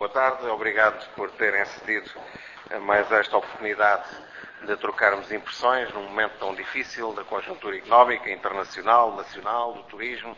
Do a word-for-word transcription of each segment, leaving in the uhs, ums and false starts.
Boa tarde, obrigado por terem acedido a mais esta oportunidade de trocarmos impressões num momento tão difícil da conjuntura económica, internacional, nacional, do turismo.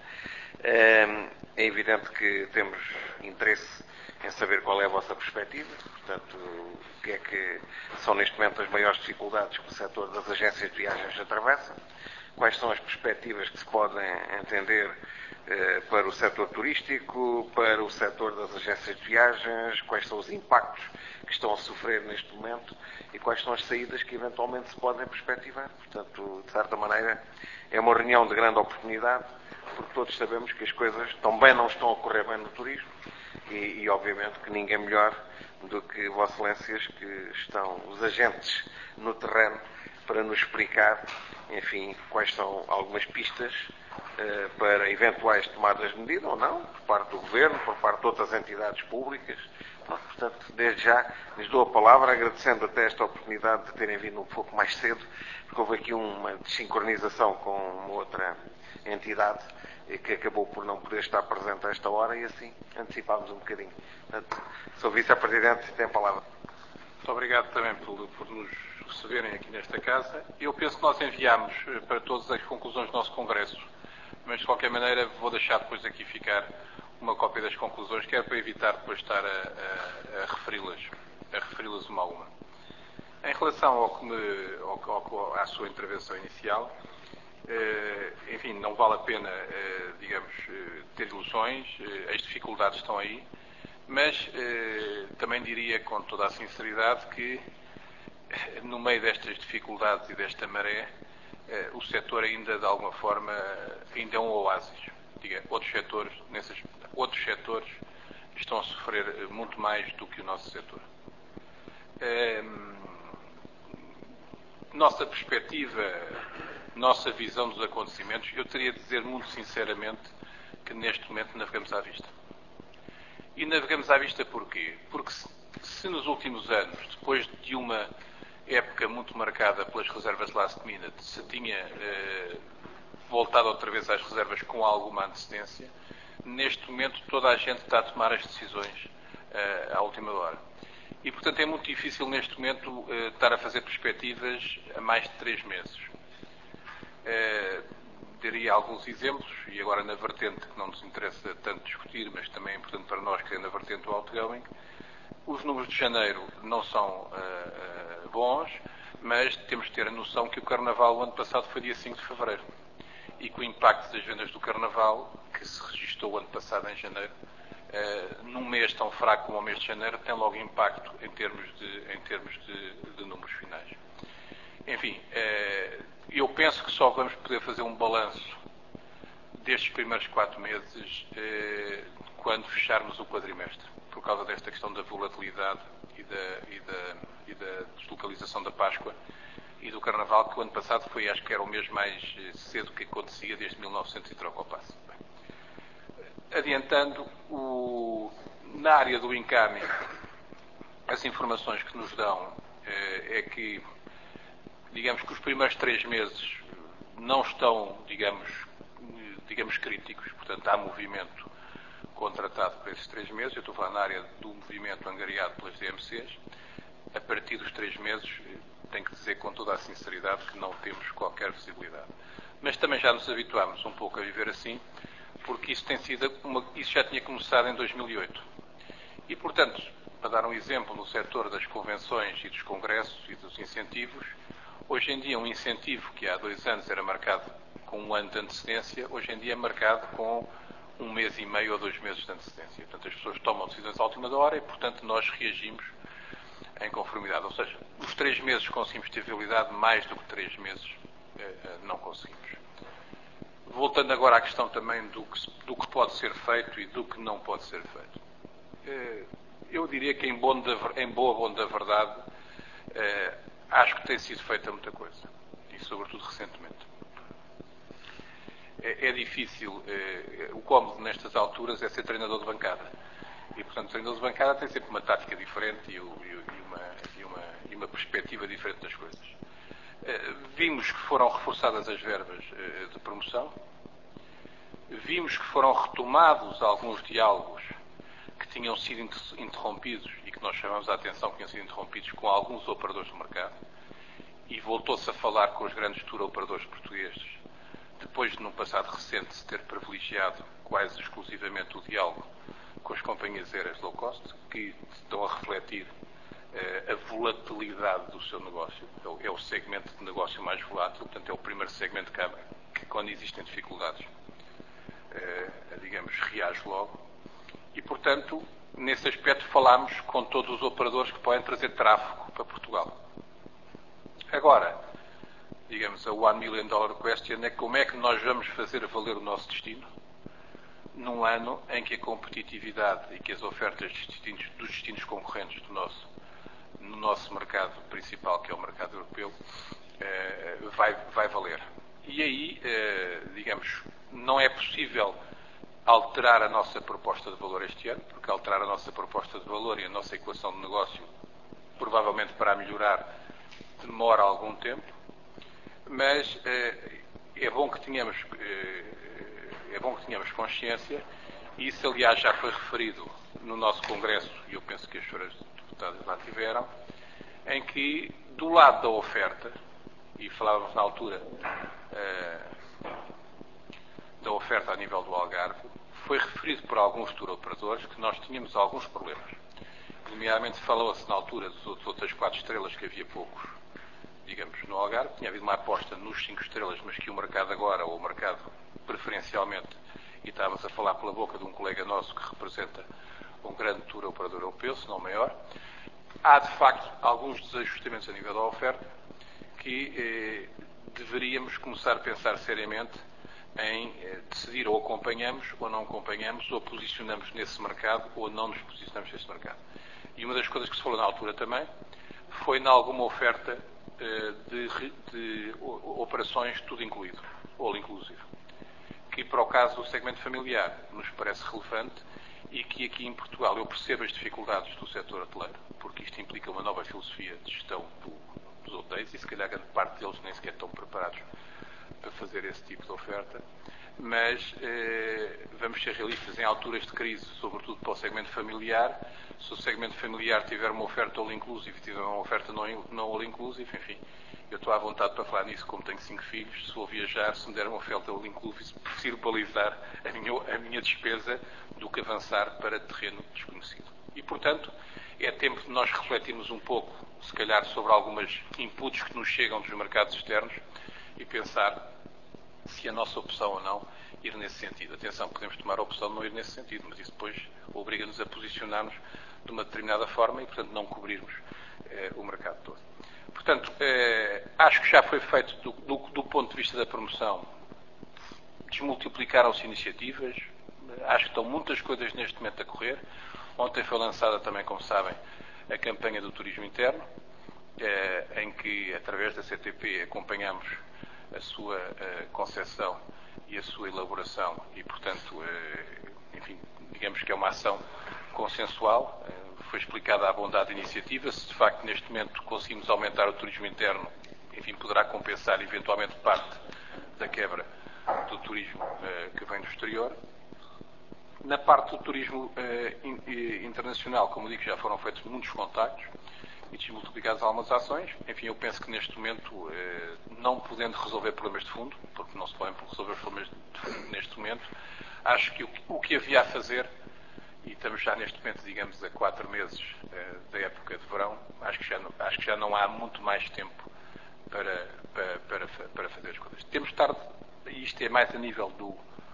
É evidente que temos interesse em saber qual é a vossa perspectiva, portanto, o que é que são neste momento as maiores dificuldades que o setor das agências de viagens atravessa, quais são as perspectivas que se podem entender eh, para o setor turístico, para o setor das agências de viagens, quais são os impactos que estão a sofrer neste momento e quais são as saídas que eventualmente se podem perspectivar. Portanto, de certa maneira, é uma reunião de grande oportunidade, porque todos sabemos que as coisas também não estão a correr bem no turismo e, e obviamente, que ninguém melhor do que Vossas Excelências, que estão os agentes no terreno, para nos explicar, enfim, quais são algumas pistas eh, para eventuais tomadas de medida ou não, por parte do Governo, por parte de outras entidades públicas. Portanto, desde já lhes dou a palavra, agradecendo até esta oportunidade de terem vindo um pouco mais cedo, porque houve aqui uma desincronização com uma outra entidade que acabou por não poder estar presente a esta hora e assim antecipámos um bocadinho. Portanto, Sr Vice-Presidente, tem a palavra. Muito obrigado também por, por nos receberem aqui nesta casa. Eu penso que nós enviámos para todos as conclusões do nosso Congresso, mas de qualquer maneira vou deixar depois aqui ficar uma cópia das conclusões, que é para evitar depois estar a, a, a referi-las a referi-las uma a uma. Em relação ao que me, ao, ao, à sua intervenção inicial, eh, enfim, não vale a pena, eh, digamos, eh, ter ilusões, eh, as dificuldades estão aí, mas eh, também diria com toda a sinceridade que no meio destas dificuldades e desta maré, eh, o setor ainda, de alguma forma, ainda é um oásis. Diga, outros setores, nesses, outros setores estão a sofrer muito mais do que o nosso setor. Eh, nossa perspectiva, nossa visão dos acontecimentos, eu teria de dizer muito sinceramente que neste momento navegamos à vista. E navegamos à vista porquê? Porque se, se nos últimos anos, depois de uma época muito marcada pelas reservas last minute, se tinha eh, voltado outra vez às reservas com alguma antecedência, neste momento toda a gente está a tomar as decisões eh, à última hora. E, portanto, é muito difícil neste momento eh, estar a fazer perspectivas a mais de três meses. Eh, daria alguns exemplos, e agora na vertente que não nos interessa tanto discutir, mas também é importante para nós, que é na vertente do outgoing. Os números de janeiro não são uh, uh, bons, mas temos que ter a noção que o Carnaval, o ano passado, foi dia cinco de fevereiro. E que o impacto das vendas do Carnaval, que se registrou o ano passado em janeiro, uh, num mês tão fraco como o mês de janeiro, tem logo impacto em termos de, em termos de, de números finais. Enfim, uh, eu penso que só vamos poder fazer um balanço destes primeiros quatro meses uh, quando fecharmos o quadrimestre, por causa desta questão da volatilidade e da, e, da, e da deslocalização da Páscoa e do Carnaval, que o ano passado foi, acho que era o mês mais cedo que acontecia desde mil e novecentos e troca ao passo. Bem, adiantando, o, na área do encame, as informações que nos dão é, é que, digamos que os primeiros três meses não estão, digamos, digamos críticos, portanto há movimento contratado para esses três meses. Eu estou a falar na área do movimento angariado pelas D M Cs. A partir dos três meses, tenho que dizer com toda a sinceridade que não temos qualquer visibilidade. Mas também já nos habituámos um pouco a viver assim, porque isso, tem sido uma, isso já tinha começado em dois mil e oito. E, portanto, para dar um exemplo, no setor das convenções e dos congressos e dos incentivos, hoje em dia um incentivo que há dois anos era marcado com um ano de antecedência, hoje em dia é marcado com um mês e meio ou dois meses de antecedência. Portanto, as pessoas tomam decisões à última hora e, portanto, nós reagimos em conformidade. Ou seja, os três meses conseguimos ter viabilidade, mais do que três meses eh, não conseguimos. Voltando agora à questão também do que, do que pode ser feito e do que não pode ser feito. Eh, eu diria que, em, bom da, em boa bom da verdade, eh, acho que tem sido feita muita coisa. E, sobretudo, recentemente. É difícil, eh, o cómodo nestas alturas é ser treinador de bancada. E, portanto, o treinador de bancada tem sempre uma tática diferente e, e, uma, e, uma, e uma perspectiva diferente das coisas. Eh, vimos que foram reforçadas as verbas eh, de promoção. Vimos que foram retomados alguns diálogos que tinham sido interrompidos e que nós chamamos a atenção que tinham sido interrompidos com alguns operadores do mercado, e voltou-se a falar com os grandes tour operadores portugueses, depois de, num passado recente, se ter privilegiado quase exclusivamente o diálogo com as companhias aéreas low cost, que estão a refletir eh, a volatilidade do seu negócio. É o, é o segmento de negócio mais volátil, portanto é o primeiro segmento que, que quando existem dificuldades, eh, digamos, reage logo. E, portanto, nesse aspecto falámos com todos os operadores que podem trazer tráfego para Portugal. Agora, digamos, a one million dollar question é como é que nós vamos fazer valer o nosso destino num ano em que a competitividade e que as ofertas dos destinos, dos destinos concorrentes do nosso, no nosso mercado principal, que é o mercado europeu, eh, vai, vai valer. E aí, eh, digamos, não é possível alterar a nossa proposta de valor este ano, porque alterar a nossa proposta de valor e a nossa equação de negócio, provavelmente para melhorar, demora algum tempo, mas eh, é bom que tenhamos eh, é bom que tenhamos consciência, e isso aliás já foi referido no nosso congresso, e eu penso que as senhoras deputadas lá tiveram, em que do lado da oferta, e falávamos na altura eh, da oferta a nível do Algarve, foi referido por alguns tour operadores que nós tínhamos alguns problemas. Nomeadamente falou-se na altura das outras quatro estrelas que havia poucos, digamos, no Algarve. Tinha havido uma aposta nos cinco estrelas, mas que o mercado agora, ou o mercado preferencialmente, e estávamos a falar pela boca de um colega nosso que representa um grande tour operador europeu, se não o maior, há de facto alguns desajustamentos a nível da oferta que eh, deveríamos começar a pensar seriamente em eh, decidir ou acompanhamos ou não acompanhamos, ou posicionamos nesse mercado ou não nos posicionamos nesse mercado. E uma das coisas que se falou na altura também foi em alguma oferta eh, de, de operações tudo incluído, all inclusive, que para o caso do segmento familiar nos parece relevante, e que aqui em Portugal eu percebo as dificuldades do setor hoteleiro, porque isto implica uma nova filosofia de gestão do, dos hotéis, e se calhar grande parte deles nem sequer estão preparados para fazer esse tipo de oferta, mas eh, vamos ser realistas, em alturas de crise, sobretudo para o segmento familiar, se o segmento familiar tiver uma oferta all inclusive e tiver uma oferta não, não all inclusive, enfim, eu estou à vontade para falar nisso, como tenho cinco filhos, se vou viajar, se me der uma oferta all inclusive, prefiro balizar a minha, a minha despesa do que avançar para terreno desconhecido. E, portanto, é tempo de nós refletirmos um pouco, se calhar, sobre algumas inputs que nos chegam dos mercados externos e pensar se a nossa opção ou não ir nesse sentido. Atenção, podemos tomar a opção de não ir nesse sentido, mas isso depois obriga-nos a posicionarmos de uma determinada forma e, portanto, não cobrirmos eh, o mercado todo. Portanto, eh, acho que já foi feito, do, do, do ponto de vista da promoção, desmultiplicaram-se iniciativas, acho que estão muitas coisas neste momento a correr. Ontem foi lançada também, como sabem, a campanha do turismo interno, eh, em que, através da C T P, acompanhamos a sua uh, concepção e a sua elaboração e, portanto, uh, enfim, digamos que é uma ação consensual. Uh, foi explicada a bondade da iniciativa. Se de facto neste momento conseguimos aumentar o turismo interno, enfim, poderá compensar eventualmente parte da quebra do turismo uh, que vem do exterior. Na parte do turismo uh, in, internacional, como digo, já foram feitos muitos contactos e desmultiplicadas algumas ações. Enfim, eu penso que neste momento, eh, não podendo resolver problemas de fundo, porque não se podem resolver problemas de fundo neste momento, acho que o, o que havia a fazer, e estamos já neste momento, digamos, a quatro meses eh, da época de verão, acho que, já não, acho que já não há muito mais tempo para, para, para, para fazer as coisas. Temos de estar, e isto é mais a nível do,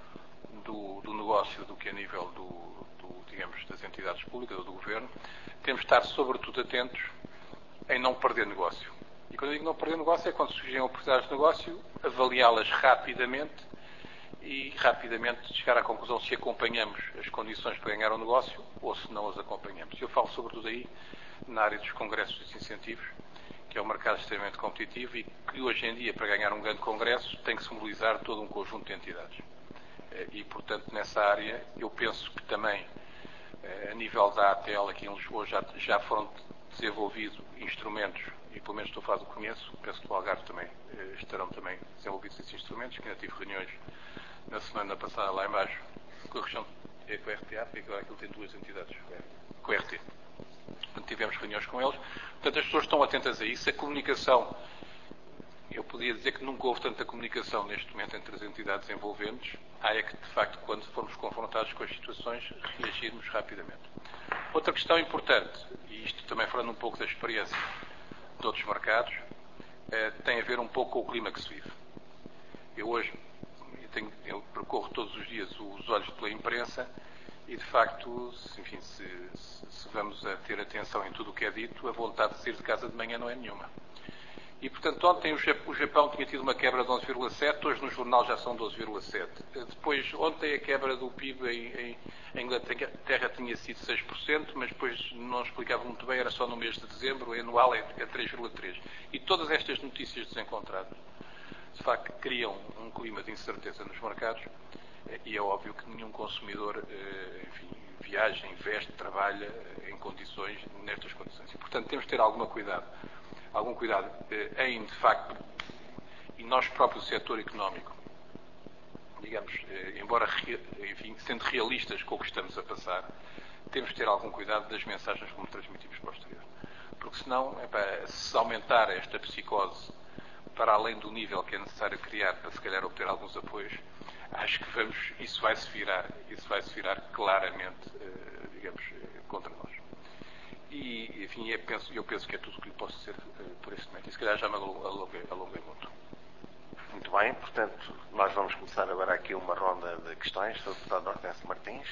do, do negócio do que a nível do, do, digamos, das entidades públicas ou do governo, temos de estar sobretudo atentos em não perder negócio. E quando eu digo não perder negócio é quando surgem oportunidades de negócio, avaliá-las rapidamente e rapidamente chegar à conclusão se acompanhamos as condições para ganhar o negócio ou se não as acompanhamos. Eu falo sobretudo aí na área dos congressos e dos incentivos, que é um mercado extremamente competitivo e que hoje em dia, para ganhar um grande congresso, tem que se mobilizar todo um conjunto de entidades. E, portanto, nessa área, eu penso que também, a nível da A T L aqui em Lisboa, já, já foram desenvolvidos instrumentos, e pelo menos estou a falar do que conheço, penso que no Algarve também eh, estarão também desenvolvidos esses instrumentos, que ainda tive reuniões na semana passada lá em baixo com a região é com a R T A, porque agora aquilo tem duas entidades, com a R T. Portanto, tivemos reuniões com eles. Portanto, as pessoas estão atentas a isso. A comunicação, eu podia dizer que nunca houve tanta comunicação neste momento entre as entidades envolventes. Há é que, de facto, quando formos confrontados com as situações, reagirmos rapidamente. Outra questão importante, e isto também falando um pouco da experiência de outros mercados, eh, tem a ver um pouco com o clima que se vive. Eu hoje, eu, tenho, eu percorro todos os dias os olhos pela imprensa e, de facto, se, enfim, se, se, se vamos a ter atenção em tudo o que é dito, a vontade de sair de casa de manhã não é nenhuma. E, portanto, ontem o Japão tinha tido uma quebra de onze vírgula sete, hoje no jornal já são doze vírgula sete. Depois, ontem a quebra do P I B em, em, em Inglaterra tinha sido seis por cento, mas depois não explicava muito bem, era só no mês de dezembro, o anual é três vírgula três por cento. E todas estas notícias desencontradas, de facto, criam um clima de incerteza nos mercados e é óbvio que nenhum consumidor, enfim, viaja, investe, trabalha em condições, nestas condições. E, portanto, temos de ter alguma cuidado. algum cuidado em, de facto, e nós próprios, o setor económico, digamos, embora, enfim, sendo realistas com o que estamos a passar, temos de ter algum cuidado das mensagens como transmitimos para o exterior. Porque senão, é para, se aumentar esta psicose para além do nível que é necessário criar para, se calhar, obter alguns apoios, acho que vamos, isso vai se virar, isso vai se virar claramente, digamos, contra nós. E, enfim, eu penso, eu penso que é tudo o que lhe posso dizer uh, por este momento. E se calhar já me alonguei, alonguei muito. Muito bem, portanto, nós vamos começar agora aqui uma ronda de questões. Sou o deputado Hortêncio Martins.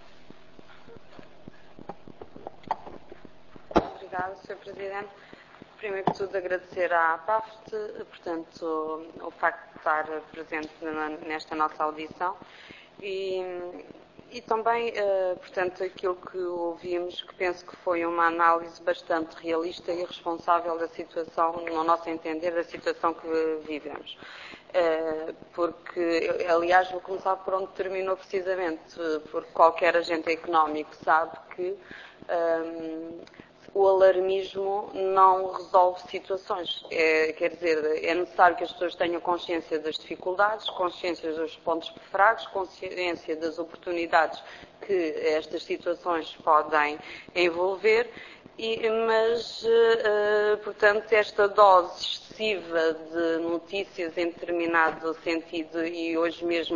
Obrigada, senhor Presidente. Primeiro de tudo, agradecer à P A F T, portanto, o facto de estar presente nesta nossa audição. E, E também, uh, portanto, aquilo que ouvimos, que penso que foi uma análise bastante realista e responsável da situação, no nosso entender, da situação que vivemos. Uh, porque, aliás, vou começar por onde terminou precisamente, porque qualquer agente económico sabe que um, o alarmismo não resolve situações. É, quer dizer, é necessário que as pessoas tenham consciência das dificuldades, consciência dos pontos fracos, consciência das oportunidades que estas situações podem envolver, e, mas, uh, portanto, esta dose excessiva de notícias em determinado sentido, e hoje mesmo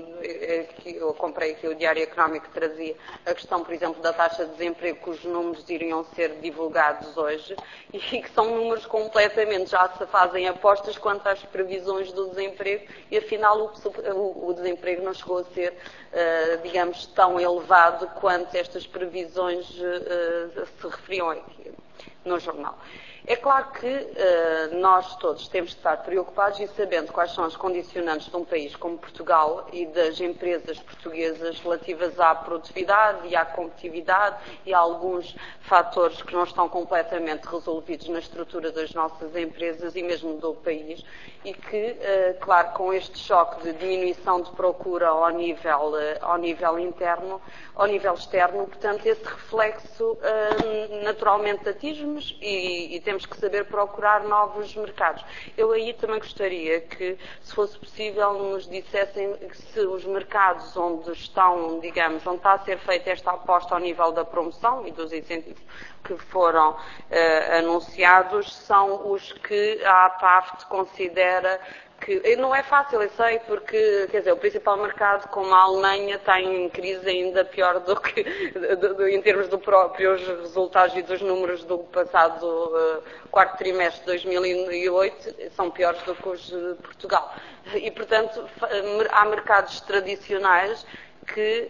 eu comprei aqui o Diário Económico que trazia a questão, por exemplo, da taxa de desemprego, cujos números iriam ser divulgados hoje, e que são números completamente, já se fazem apostas quanto às previsões do desemprego, e afinal o, o desemprego não chegou a ser, uh, digamos, tão elevado quanto estas previsões uh, se referiam aqui no jornal. É claro que uh, nós todos temos de estar preocupados e sabendo quais são as condicionantes de um país como Portugal e das empresas portuguesas relativas à produtividade e à competitividade e a alguns fatores que não estão completamente resolvidos na estrutura das nossas empresas e mesmo do país, e que, uh, claro, com este choque de diminuição de procura ao nível, uh, ao nível interno, ao nível externo, portanto, esse reflexo uh, naturalmente atinge-nos e, e temos que saber procurar novos mercados. Eu aí também gostaria que, se fosse possível, nos dissessem se os mercados onde estão, digamos, onde está a ser feita esta aposta ao nível da promoção e dos incentivos que foram uh, anunciados, são os que a P A F T considera que não é fácil, eu sei, porque, quer dizer, o principal mercado, como a Alemanha, está em crise ainda pior do que, do, do, em termos dos próprios resultados e dos números do passado uh, quarto trimestre de dois mil e oito, são piores do que os de Portugal. E, portanto, há mercados tradicionais que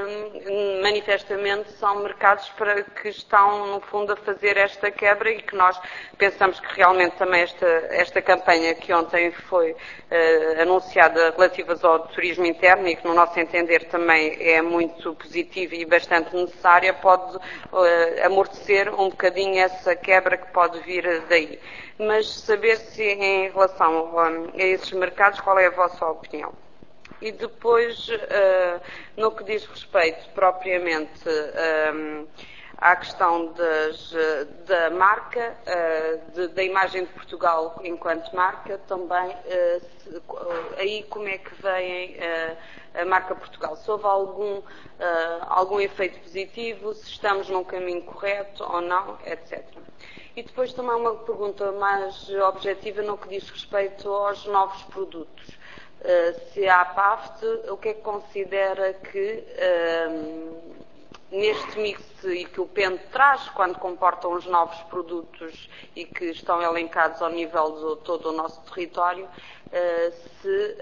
uh, manifestamente são mercados para que estão, no fundo, a fazer esta quebra, e que nós pensamos que realmente também esta, esta campanha que ontem foi uh, anunciada relativas ao turismo interno, e que no nosso entender também é muito positiva e bastante necessária, pode uh, amortecer um bocadinho essa quebra que pode vir daí. Mas saber se em relação a, a esses mercados, qual é a vossa opinião? E depois, uh, no que diz respeito propriamente um, à questão das, da marca, de, da imagem de Portugal enquanto marca, também se, aí como é que vem a marca Portugal? Se houve algum, algum efeito positivo, se estamos num caminho correto ou não, etcétera. E depois também uma pergunta mais objetiva no que diz respeito aos novos produtos. Se a APAFT, o que é que considera que neste mix e que o P E N traz quando comportam os novos produtos e que estão elencados ao nível de todo o nosso território, se,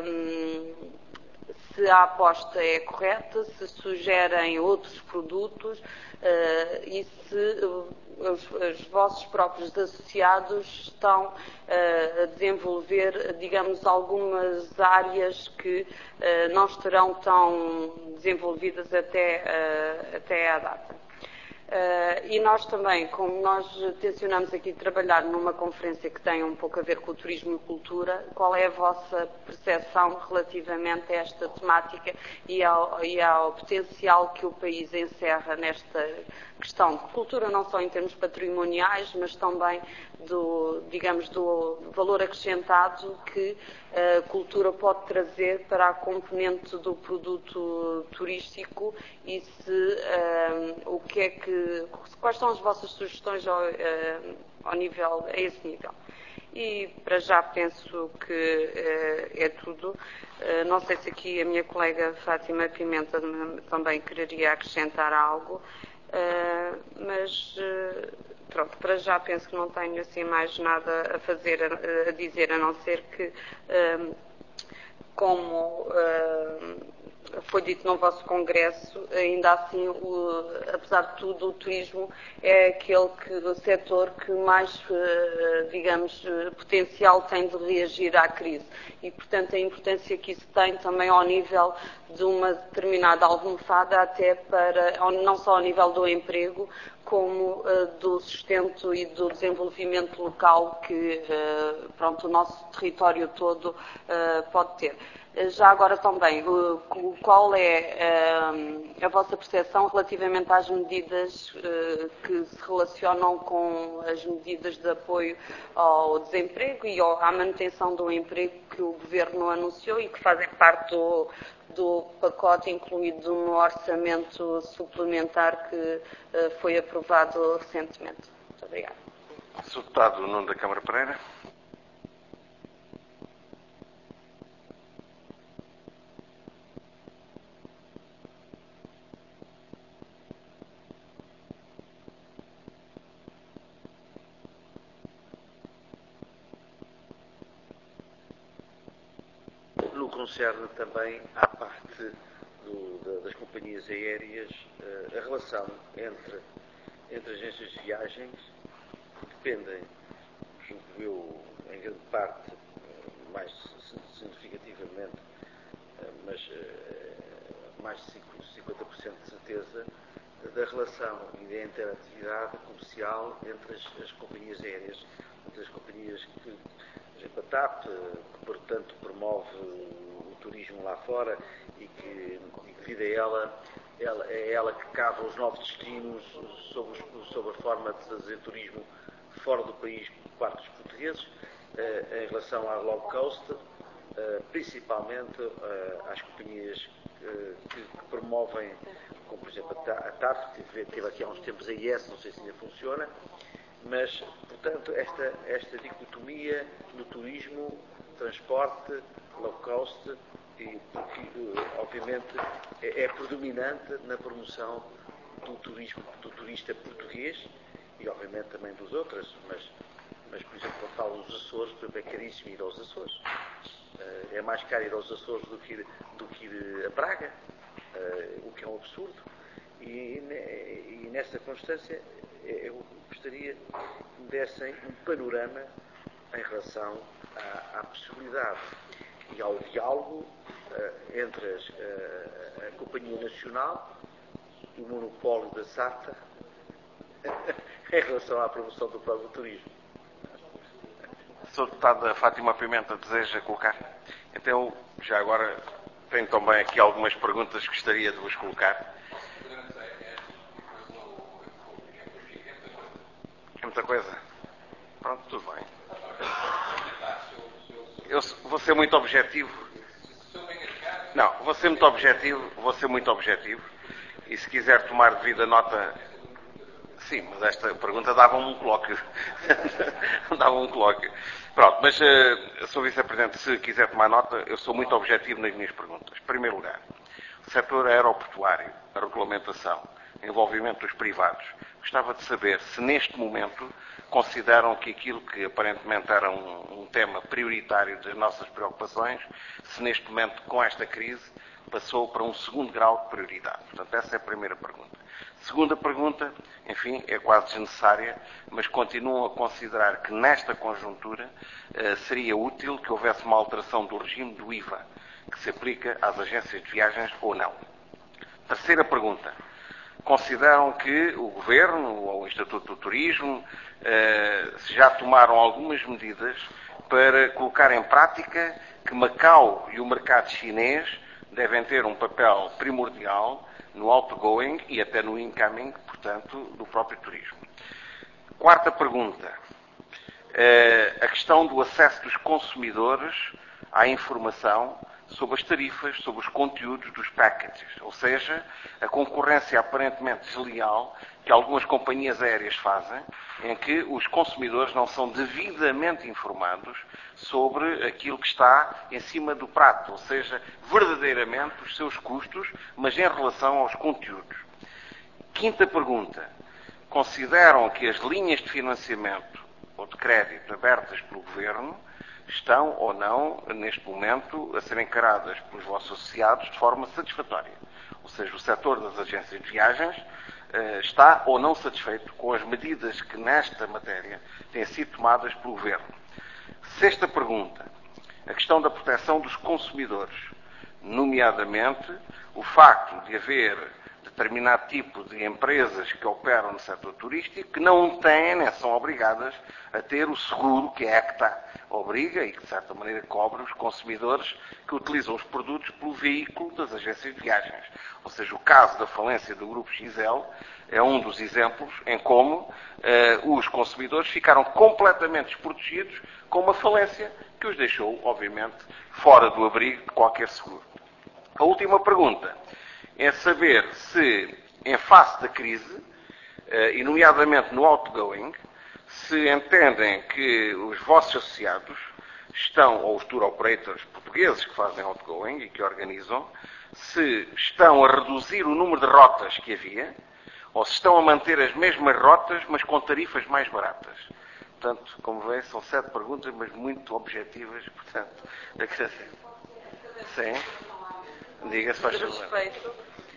se a aposta é correta, se sugerem outros produtos e se os, os vossos próprios associados estão a desenvolver, digamos, algumas áreas que não estarão tão desenvolvidas até, até à data. Uh, e nós também, como nós tencionamos aqui trabalhar numa conferência que tem um pouco a ver com o turismo e cultura, qual é a vossa percepção relativamente a esta temática e ao, e ao potencial que o país encerra nesta questão de cultura, não só em termos patrimoniais, mas também do, digamos, do valor acrescentado que a cultura pode trazer para a componente do produto turístico e se um, o que é que, quais são as vossas sugestões ao, uh, ao nível, a esse nível. E para já penso que uh, é tudo. Uh, não sei se aqui a minha colega Fátima Pimenta também quereria acrescentar algo, uh, mas uh, pronto, para já penso que não tenho assim mais nada a fazer, a, a dizer, a não ser que uh, como uh, foi dito no vosso congresso, ainda assim, o, apesar de tudo, o turismo é aquele que, o setor que mais, digamos, potencial tem de reagir à crise. E, portanto, a importância que isso tem também ao nível de uma determinada almofada, até para, não só ao nível do emprego, como uh, do sustento e do desenvolvimento local que, uh, pronto, o nosso território todo uh, pode ter. Já agora também, qual é a vossa percepção relativamente às medidas que se relacionam com as medidas de apoio ao desemprego e à manutenção do emprego que o Governo anunciou e que fazem parte do, do pacote incluído no orçamento suplementar que foi aprovado recentemente? Muito obrigada. senhor Deputado Nuno da Câmara Pereira. No que concerne também à parte do, da, das companhias aéreas, a relação entre, entre agências de viagens dependem, julgo eu, em grande parte, mais significativamente, mas mais de cinquenta por cento de certeza, da relação e da interatividade comercial entre as, as companhias aéreas, entre as companhias que a TAP, que portanto promove o turismo lá fora e que, e que devido a ela, ela, é ela que cava os novos destinos sob, sob a forma de fazer turismo fora do país por parte dos portugueses, eh, em relação à low cost, eh, principalmente eh, às companhias eh, que, que promovem, como por exemplo a TAP, que teve aqui há uns tempos a I S, não sei se ainda funciona. Mas, portanto, esta, esta dicotomia no turismo, transporte, low cost, e, porque, obviamente, é, é predominante na promoção do turismo, do turista português e, obviamente, também dos outros. Mas, mas por exemplo, quando falo dos Açores, por exemplo, é caríssimo ir aos Açores. É mais caro ir aos Açores do que ir, do que ir a Braga, o que é um absurdo. E, e nessa constância, eu gostaria que me dessem um panorama em relação à, à possibilidade e ao diálogo uh, entre as, uh, a Companhia Nacional e o monopólio da S A T em relação à promoção do próprio turismo. senhora Deputada Fátima Pimenta deseja colocar? Então, já agora, tenho também aqui algumas perguntas que gostaria de vos colocar. muita coisa. Pronto, tudo bem. Eu vou ser muito objetivo. Não, vou ser muito objetivo, vou ser muito objetivo. E se quiser tomar devida nota... Sim, mas esta pergunta dava um colóquio. dava um colóquio. Pronto, mas, uh, senhor Vice-Presidente, se quiser tomar nota, eu sou muito objetivo nas minhas perguntas. Em primeiro lugar, o setor aeroportuário, a regulamentação, o envolvimento dos privados. Gostava de saber se, neste momento, consideram que aquilo que aparentemente era um, um tema prioritário das nossas preocupações, se neste momento, com esta crise, passou para um segundo grau de prioridade. Portanto, essa é a primeira pergunta. Segunda pergunta, enfim, é quase desnecessária, mas continuam a considerar que nesta conjuntura eh, seria útil que houvesse uma alteração do regime do I V A, que se aplica às agências de viagens ou não. Terceira pergunta. Consideram que o Governo ou o Instituto do Turismo eh, já tomaram algumas medidas para colocar em prática que Macau e o mercado chinês devem ter um papel primordial no outgoing e até no incoming, portanto, do próprio turismo. Quarta pergunta. Eh, a questão do acesso dos consumidores à informação sobre as tarifas, sobre os conteúdos dos packages, ou seja, a concorrência aparentemente desleal que algumas companhias aéreas fazem, em que os consumidores não são devidamente informados sobre aquilo que está em cima do prato, ou seja, verdadeiramente os seus custos, mas em relação aos conteúdos. Quinta pergunta. Consideram que as linhas de financiamento ou de crédito abertas pelo Governo estão ou não, neste momento, a ser encaradas pelos vossos associados de forma satisfatória? Ou seja, o setor das agências de viagens eh, está ou não satisfeito com as medidas que nesta matéria têm sido tomadas pelo Governo? Sexta pergunta. A questão da proteção dos consumidores, nomeadamente o facto de haver determinado tipo de empresas que operam no setor turístico que não têm, nem são obrigadas a ter o seguro que a ECTA obriga e que, de certa maneira, cobre os consumidores que utilizam os produtos pelo veículo das agências de viagens. Ou seja, o caso da falência do Grupo X L é um dos exemplos em como eh, os consumidores ficaram completamente desprotegidos com uma falência que os deixou, obviamente, fora do abrigo de qualquer seguro. A última pergunta é saber se, em face da crise, e nomeadamente no outgoing, se entendem que os vossos associados estão, ou os tour operators portugueses que fazem outgoing e que organizam, se estão a reduzir o número de rotas que havia, ou se estão a manter as mesmas rotas, mas com tarifas mais baratas. Portanto, como vê, são sete perguntas, mas muito objetivas, portanto, agradeço. Sim. Diga-se, faz favor. Respeito,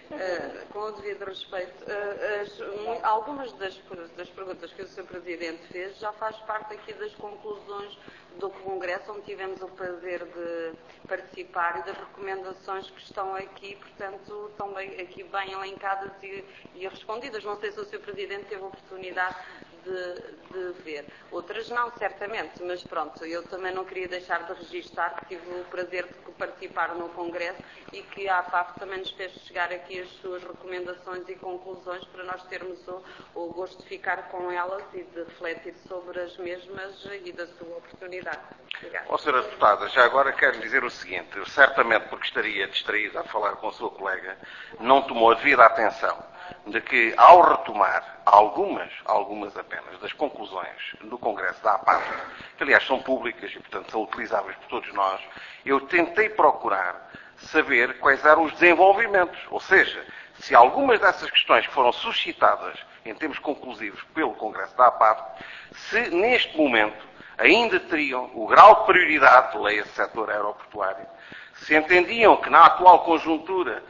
uh, com o devido respeito, uh, as, algumas das, das perguntas que o senhor Presidente fez já faz parte aqui das conclusões do Congresso, onde tivemos o prazer de participar, e das recomendações que estão aqui, portanto, estão bem, aqui bem elencadas e, e respondidas. Não sei se o senhor Presidente teve a oportunidade De, de ver. Outras não, certamente, mas pronto, eu também não queria deixar de registar que tive o prazer de participar no Congresso e que a APAF também nos fez chegar aqui as suas recomendações e conclusões para nós termos o, o gosto de ficar com elas e de refletir sobre as mesmas e da sua oportunidade. Obrigada. Ó, senhora Deputada, já agora quero dizer o seguinte, eu, certamente porque estaria distraída a falar com a sua colega, não tomou a devida atenção de que, ao retomar algumas, algumas apenas, das conclusões do Congresso da APAF, que aliás são públicas e, portanto, são utilizáveis por todos nós, eu tentei procurar saber quais eram os desenvolvimentos, ou seja, se algumas dessas questões que foram suscitadas em termos conclusivos pelo Congresso da APAF, se neste momento ainda teriam o grau de prioridade, leia-se setor aeroportuário, se entendiam que na atual conjuntura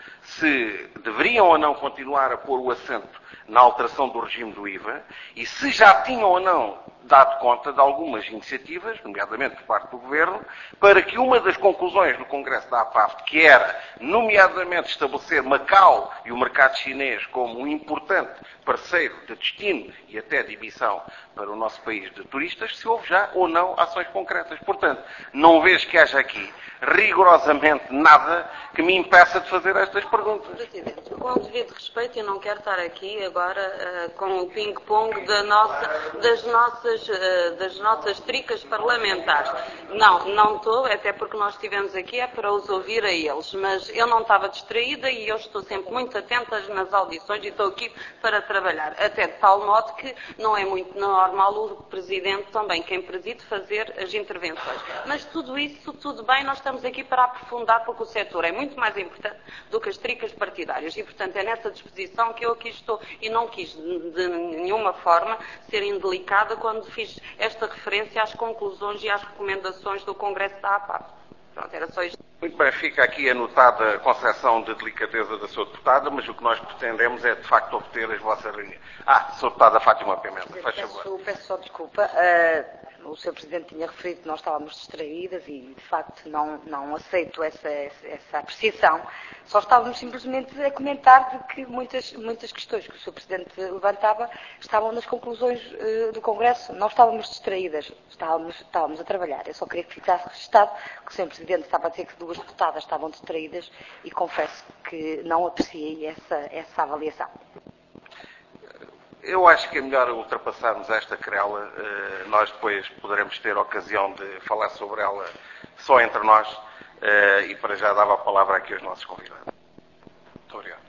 se deveriam ou não continuar a pôr o acento na alteração do regime do I V A e se já tinham ou não dado conta de algumas iniciativas, nomeadamente por parte do Governo, para que uma das conclusões do Congresso da APAF, que era, nomeadamente, estabelecer Macau e o mercado chinês como um importante parceiro de destino e até de emissão para o nosso país de turistas, se houve já ou não ações concretas. Portanto, não vejo que haja aqui rigorosamente nada que me impeça de fazer estas perguntas. perguntas. Presidente, com o devido respeito, eu não quero estar aqui agora uh, com o ping-pong da nossa, das, nossas, uh, das nossas tricas parlamentares. Não, não estou, até porque nós estivemos aqui é para os ouvir a eles, mas eu não estava distraída e eu estou sempre muito atenta nas audições e estou aqui para trabalhar. Até de tal modo que não é muito normal o Presidente também, quem preside, fazer as intervenções. Mas tudo isso, tudo bem, nós estamos aqui para aprofundar, porque o setor é muito mais importante do que as tricas partidárias e, portanto, é nessa disposição que eu aqui estou e não quis de nenhuma forma ser indelicada quando fiz esta referência às conclusões e às recomendações do Congresso da A P A F. Pronto, era só isto. Muito bem, fica aqui anotada a concepção de delicadeza da sua deputada, mas o que nós pretendemos é, de facto, obter as vossas reuniões. Ah, sua deputada Fátima Pimenta, faz favor. Peço, peço só desculpa. Uh, o senhor Presidente tinha referido que nós estávamos distraídas e, de facto, não, não aceito essa, essa, essa apreciação. Só estávamos simplesmente a comentar de que muitas, muitas questões que o senhor Presidente levantava estavam nas conclusões uh, do Congresso. Não estávamos distraídas, estávamos, estávamos a trabalhar. Eu só queria que ficasse registado que o senhor Presidente estava a dizer que duas deputadas estavam distraídas e confesso que não apreciei essa, essa avaliação. Eu acho que é melhor ultrapassarmos esta querela. Nós depois poderemos ter ocasião de falar sobre ela só entre nós e para já dava a palavra aqui aos nossos convidados. Muito obrigado.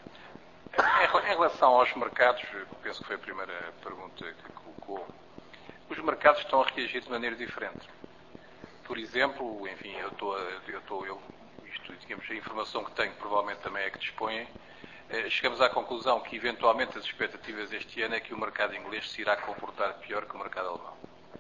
Em relação aos mercados, penso que foi a primeira pergunta que colocou, os mercados estão a reagir de maneira diferente. Por exemplo, enfim, eu estou, eu estou, eu, isto, digamos, a informação que tenho provavelmente também é que dispõem. Chegamos à conclusão que, eventualmente, as expectativas este ano é que o mercado inglês se irá comportar pior que o mercado alemão.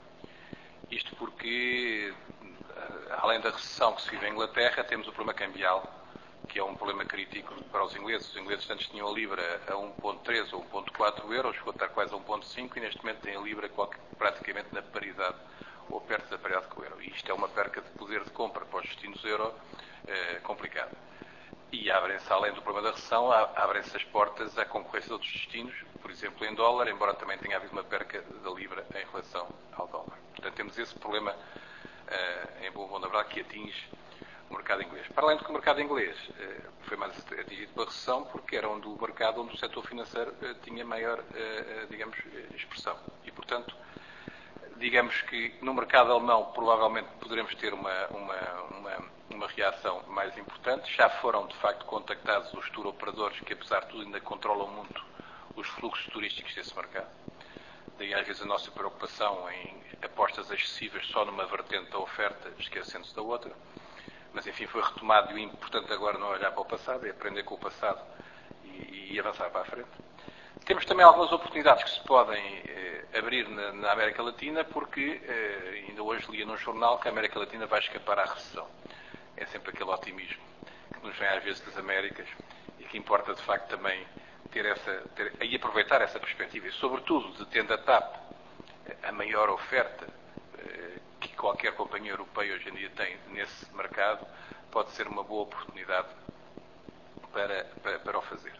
Isto porque, além da recessão que se vive em Inglaterra, temos o problema cambial, que é um problema crítico para os ingleses. Os ingleses antes tinham a libra a um vírgula três ou um vírgula quatro euros, chegou a estar quase a um vírgula cinco e neste momento tem a libra praticamente na paridade ou perto da paridade com o euro. E isto é uma perca de poder de compra para os destinos euro eh, complicada. E abrem-se, além do problema da recessão, abrem-se as portas à concorrência de outros destinos, por exemplo, em dólar, embora também tenha havido uma perca da libra em relação ao dólar. Portanto, temos esse problema, uh, em bom bom da verdade, que atinge o mercado inglês. Para além de que o mercado inglês uh, foi mais atingido pela recessão, porque era onde o mercado onde o setor financeiro uh, tinha maior, uh, digamos, expressão. E, portanto, digamos que no mercado alemão provavelmente poderemos ter uma, uma, uma uma reação mais importante. Já foram, de facto, contactados os tour operadores que, apesar de tudo, ainda controlam muito os fluxos turísticos desse mercado. Daí, às vezes, a nossa preocupação em apostas excessivas só numa vertente da oferta, esquecendo-se da outra. Mas, enfim, foi retomado e o importante agora não é olhar para o passado, é aprender com o passado e, e avançar para a frente. Temos também algumas oportunidades que se podem eh, abrir na, na América Latina, porque eh, ainda hoje lia num jornal que a América Latina vai escapar à recessão. É sempre aquele otimismo que nos vem às vezes das Américas e que importa de facto também ter essa, ter, e aproveitar essa perspectiva e sobretudo de tendo a T A P a maior oferta eh, que qualquer companhia europeia hoje em dia tem nesse mercado, pode ser uma boa oportunidade para, para, para o fazer.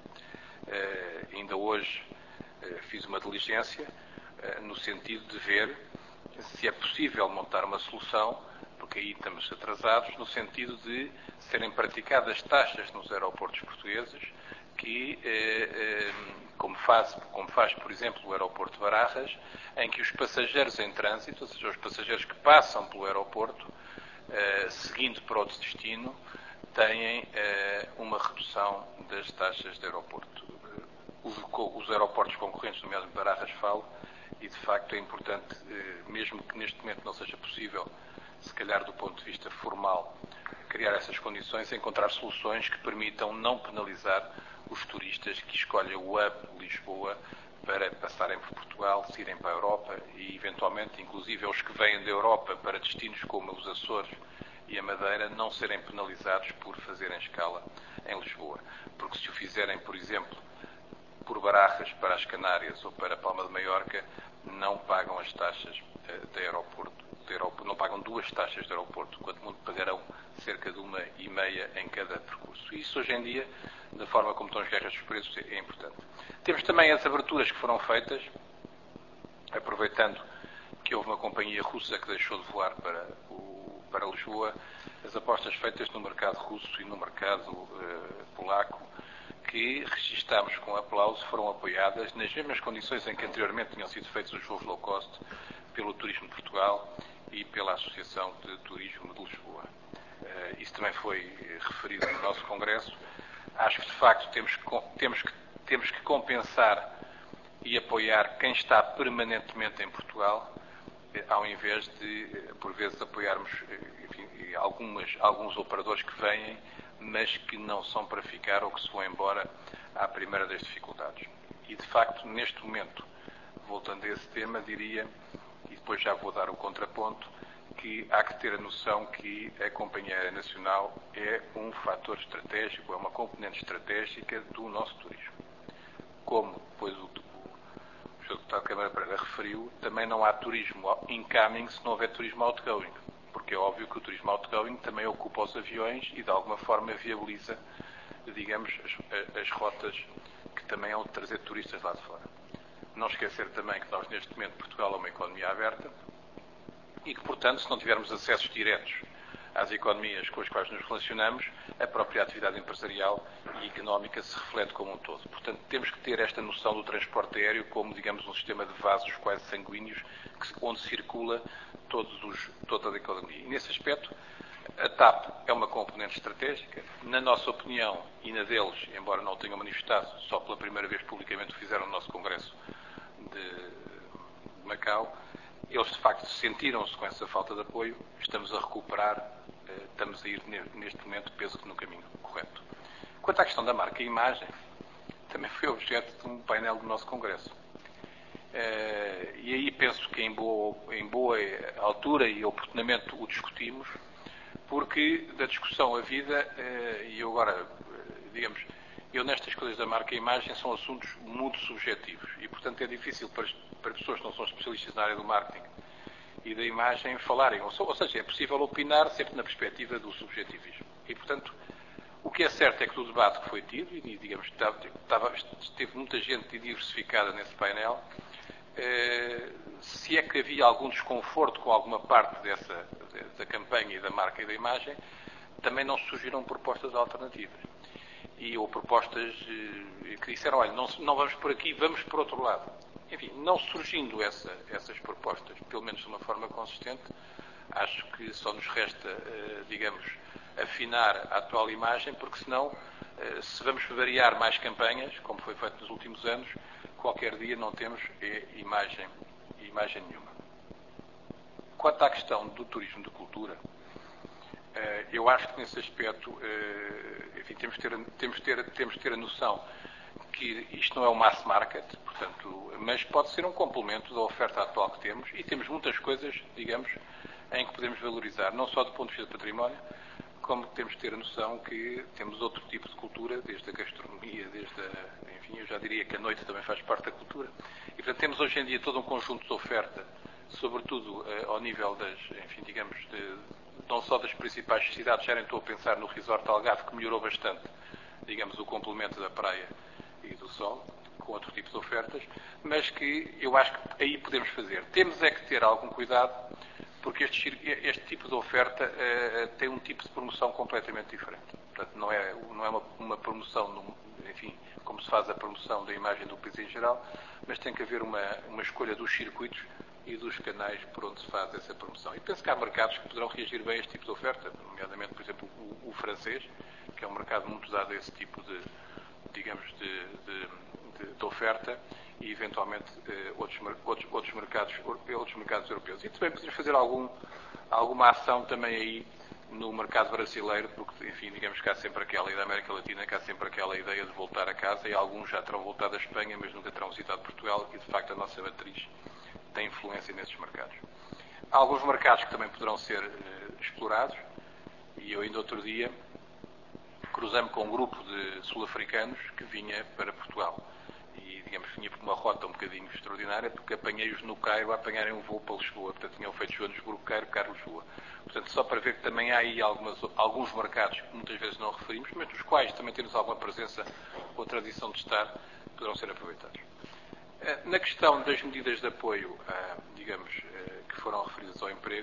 Eh, ainda hoje eh, fiz uma diligência eh, no sentido de ver se é possível montar uma solução, porque aí estamos atrasados, no sentido de serem praticadas taxas nos aeroportos portugueses, que, eh, eh, como, faz, como faz, por exemplo, o aeroporto de Barajas, em que os passageiros em trânsito, ou seja, os passageiros que passam pelo aeroporto, eh, seguindo para outro destino, têm eh, uma redução das taxas de aeroporto. Os, os aeroportos concorrentes, nomeadamente Barajas, falo, e de facto é importante, eh, mesmo que neste momento não seja possível, se calhar do ponto de vista formal, criar essas condições, encontrar soluções que permitam não penalizar os turistas que escolhem o hub Lisboa para passarem por Portugal, se irem para a Europa e, eventualmente, inclusive os que vêm da Europa para destinos como os Açores e a Madeira, não serem penalizados por fazerem escala em Lisboa. Porque se o fizerem, por exemplo, por Barajas para as Canárias ou para Palma de Maiorca, não pagam as taxas de aeroporto. Não pagam duas taxas de aeroporto, quanto muito pagarão cerca de uma e meia em cada percurso. E isso hoje em dia, da forma como estão as guerras dos preços, é importante. Temos também as aberturas que foram feitas, aproveitando que houve uma companhia russa que deixou de voar para, o, para Lisboa, as apostas feitas no mercado russo e no mercado uh, polaco que registámos com aplauso foram apoiadas nas mesmas condições em que anteriormente tinham sido feitos os voos low cost pelo Turismo de Portugal e pela Associação de Turismo de Lisboa. Isso também foi referido no nosso Congresso. Acho que, de facto, temos que, temos que, temos que compensar e apoiar quem está permanentemente em Portugal, ao invés de, por vezes, apoiarmos enfim, algumas, alguns operadores que vêm, mas que não são para ficar ou que se vão embora à primeira das dificuldades. E, de facto, neste momento, voltando a esse tema, diria, e depois já vou dar o contraponto, que há que ter a noção que a Companhia Aérea Nacional é um fator estratégico, é uma componente estratégica do nosso turismo. Como, depois, o, o senhor Deputado Câmara Pereira referiu, também não há turismo incoming se não houver turismo outgoing, porque é óbvio que o turismo outgoing também ocupa os aviões e, de alguma forma, viabiliza, digamos, as, as rotas que também hão de trazer turistas lá de fora. Não esquecer também que nós, neste momento, Portugal é uma economia aberta e que, portanto, se não tivermos acessos diretos às economias com as quais nos relacionamos, a própria atividade empresarial e económica se reflete como um todo. Portanto, temos que ter esta noção do transporte aéreo como, digamos, um sistema de vasos quase sanguíneos que, onde circula todos os, toda a economia. E, nesse aspecto, a TAP é uma componente estratégica. Na nossa opinião, e na deles, embora não o tenham manifestado, só pela primeira vez publicamente o fizeram no nosso Congresso de Macau, eles de facto sentiram-se com essa falta de apoio. Estamos a recuperar, estamos a ir neste momento, penso que no caminho correto. Quanto à questão da marca e imagem, também foi objeto de um painel do nosso Congresso. E aí penso que em boa, em boa altura e oportunamente o discutimos, porque da discussão a vida, e eu agora, digamos, eu nestas coisas da marca e imagem são assuntos muito subjetivos e, portanto, é difícil para, para pessoas que não são especialistas na área do marketing e da imagem falarem. Ou, ou seja, é possível opinar sempre na perspectiva do subjetivismo. E, portanto, o que é certo é que do debate que foi tido, e, digamos, estava, esteve muita gente diversificada nesse painel, eh, se é que havia algum desconforto com alguma parte dessa, da campanha e da marca e da imagem, também não surgiram propostas alternativas. E, ou propostas eh, que disseram, olha, não, não vamos por aqui, vamos por outro lado. Enfim, não surgindo essa, essas propostas, pelo menos de uma forma consistente, acho que só nos resta, eh, digamos, afinar a atual imagem, porque senão, eh, se vamos variar mais campanhas, como foi feito nos últimos anos, qualquer dia não temos eh, imagem, imagem nenhuma. Quanto à questão do turismo de cultura, eu acho que nesse aspecto, enfim, temos de ter, temos de ter, temos de ter a noção que isto não é um mass market, portanto, mas pode ser um complemento da oferta atual que temos e temos muitas coisas, digamos, em que podemos valorizar, não só do ponto de vista do património, como temos de ter a noção que temos outro tipo de cultura, desde a gastronomia, desde a, enfim, eu já diria que a noite também faz parte da cultura. E, portanto, temos hoje em dia todo um conjunto de oferta, sobretudo ao nível das, enfim, digamos, de, não só das principais cidades, já nem estou a pensar no Resort Algarve, que melhorou bastante, digamos, o complemento da praia e do sol, com outro tipo de ofertas, mas que eu acho que aí podemos fazer. Temos é que ter algum cuidado, porque este, este tipo de oferta uh, tem um tipo de promoção completamente diferente. Portanto, não é, não é uma, uma promoção, no, enfim, como se faz a promoção da imagem do país em geral, mas tem que haver uma, uma escolha dos circuitos e dos canais por onde se faz essa promoção. E penso que há mercados que poderão reagir bem a este tipo de oferta, nomeadamente, por exemplo, o, o francês, que é um mercado muito dado a esse tipo de, digamos, de, de, de, de oferta, e eventualmente eh, outros, outros, outros, mercados, outros mercados europeus. E também podemos fazer algum, alguma ação também aí no mercado brasileiro, porque, enfim, digamos que há sempre aquela, e da América Latina, que há sempre aquela ideia de voltar a casa, e alguns já terão voltado à Espanha, mas nunca terão visitado Portugal, e de facto a nossa matriz tem influência nesses mercados. Há alguns mercados que também poderão ser eh, explorados, e eu ainda outro dia cruzei-me com um grupo de sul-africanos que vinha para Portugal. E, digamos, vinha por uma rota um bocadinho extraordinária, porque apanhei-os no Cairo a apanharem um voo para Lisboa. Portanto, tinham feito Joanesburgo, Cairo, Cairo, Lisboa. Portanto, só para ver que também há aí algumas, alguns mercados que muitas vezes não referimos, mas dos quais também temos alguma presença ou tradição de estar, poderão ser aproveitados. Na questão das medidas de apoio, digamos, que foram referidas ao emprego,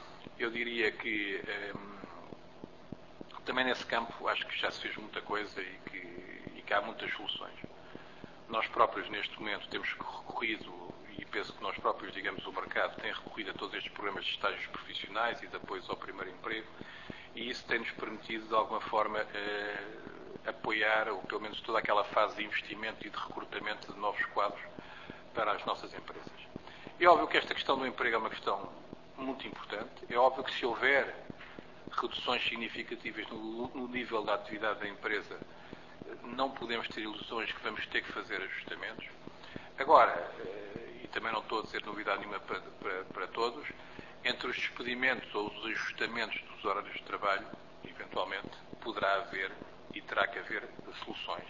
eu diria que também nesse campo acho que já se fez muita coisa e que, e que há muitas soluções. Nós próprios, neste momento, temos recorrido, e penso que nós próprios, digamos, o mercado tem recorrido a todos estes programas de estágios profissionais e de apoios ao primeiro emprego, e isso tem-nos permitido, de alguma forma, eh, apoiar, ou pelo menos toda aquela fase de investimento e de recrutamento de novos quadros para as nossas empresas. É óbvio que esta questão do emprego é uma questão muito importante. É óbvio que se houver reduções significativas no, no nível da atividade da empresa, não podemos ter ilusões que vamos ter que fazer ajustamentos. Agora, e também não estou a dizer novidade nenhuma para, para, para todos, entre os despedimentos ou os ajustamentos dos horários de trabalho, eventualmente, poderá haver e terá que haver soluções.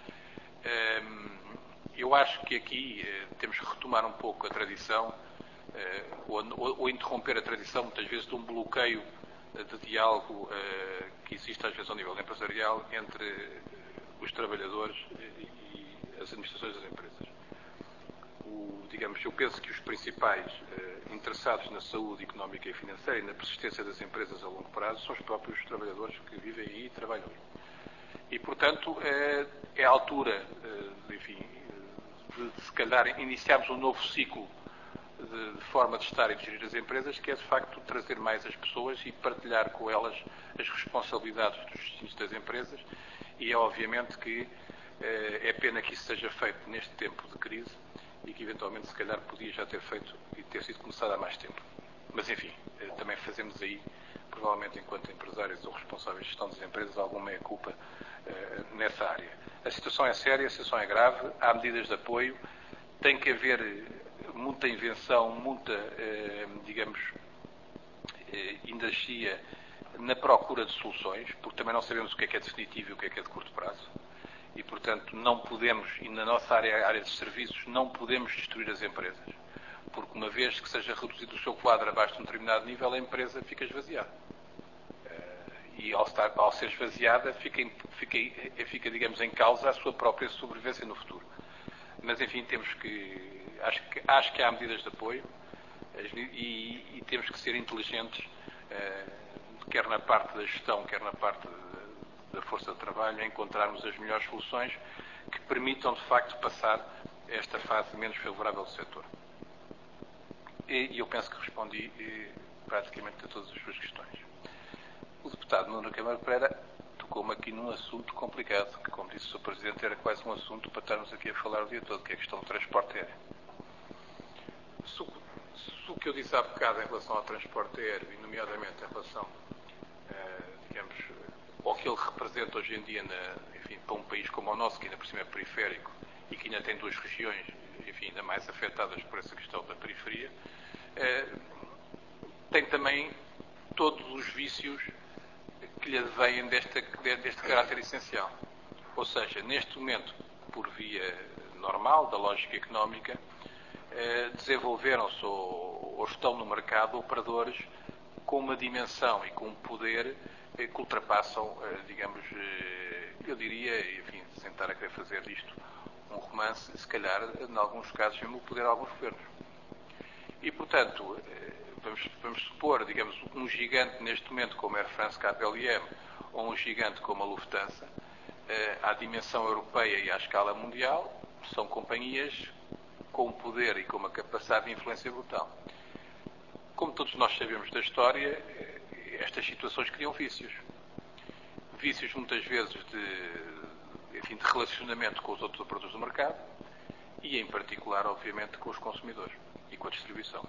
Eu acho que aqui temos que retomar um pouco a tradição, ou, ou, ou interromper a tradição, muitas vezes, de um bloqueio de diálogo que existe, às vezes, ao nível empresarial, entre os trabalhadores e as administrações das empresas. O, digamos, eu penso que os principais eh, interessados na saúde económica e financeira e na persistência das empresas a longo prazo são os próprios trabalhadores que vivem aí e trabalham aí. E, portanto, é, é a altura, eh, de, enfim, de, de, se calhar, iniciarmos um novo ciclo de, de forma de estar e de gerir as empresas, que é, de facto, trazer mais as pessoas e partilhar com elas as responsabilidades dos destinos das empresas. E é, obviamente, que eh, é pena que isso seja feito neste tempo de crise, e que eventualmente se calhar podia já ter feito e ter sido começado há mais tempo. Mas enfim, também fazemos aí, provavelmente enquanto empresários ou responsáveis de gestão das empresas, alguma meia-culpa uh, nessa área. A situação é séria, a situação é grave, há medidas de apoio, tem que haver muita invenção, muita, uh, digamos, uh, industria na procura de soluções, porque também não sabemos o que é que é definitivo e o que é que é de curto prazo. E, portanto, não podemos, e na nossa área, área de serviços, não podemos destruir as empresas. Porque uma vez que seja reduzido o seu quadro abaixo de um determinado nível, a empresa fica esvaziada. E ao, estar, ao ser esvaziada, fica, fica, fica, digamos, em causa a sua própria sobrevivência no futuro. Mas, enfim, temos que... Acho que, acho que há medidas de apoio e, e temos que ser inteligentes, quer na parte da gestão, quer na parte da força de trabalho, a encontrarmos as melhores soluções que permitam, de facto, passar esta fase menos favorável do setor. E eu penso que respondi praticamente a todas as suas questões. O deputado Nuno Câmara Pereira tocou-me aqui num assunto complicado, que, como disse o senhor Presidente, era quase um assunto para estarmos aqui a falar o dia todo, que é a questão do transporte aéreo. Se o, se o que eu disse há bocado em relação ao transporte aéreo, e nomeadamente em relação, eh, digamos, ao que ele representa hoje em dia, na, enfim, para um país como o nosso, que ainda por cima é periférico e que ainda tem duas regiões, enfim, ainda mais afetadas por essa questão da periferia, eh, tem também todos os vícios que lhe advêm deste, deste caráter essencial. Ou seja, neste momento, por via normal da lógica económica, eh, desenvolveram-se ou, ou estão no mercado operadores com uma dimensão e com um poder que ultrapassam, digamos, eu diria, enfim, sem estar a querer fazer disto um romance, se calhar, em alguns casos, mesmo o poder de alguns governos. E, portanto, vamos, vamos supor, digamos, um gigante neste momento como a Air France K L M ou um gigante como a Lufthansa, à dimensão europeia e à escala mundial, são companhias com um poder e com uma capacidade de influência brutal. Como todos nós sabemos da história, estas situações criam vícios. Vícios, muitas vezes, de, enfim, de relacionamento com os outros operadores do mercado e, em particular, obviamente, com os consumidores e com a distribuição.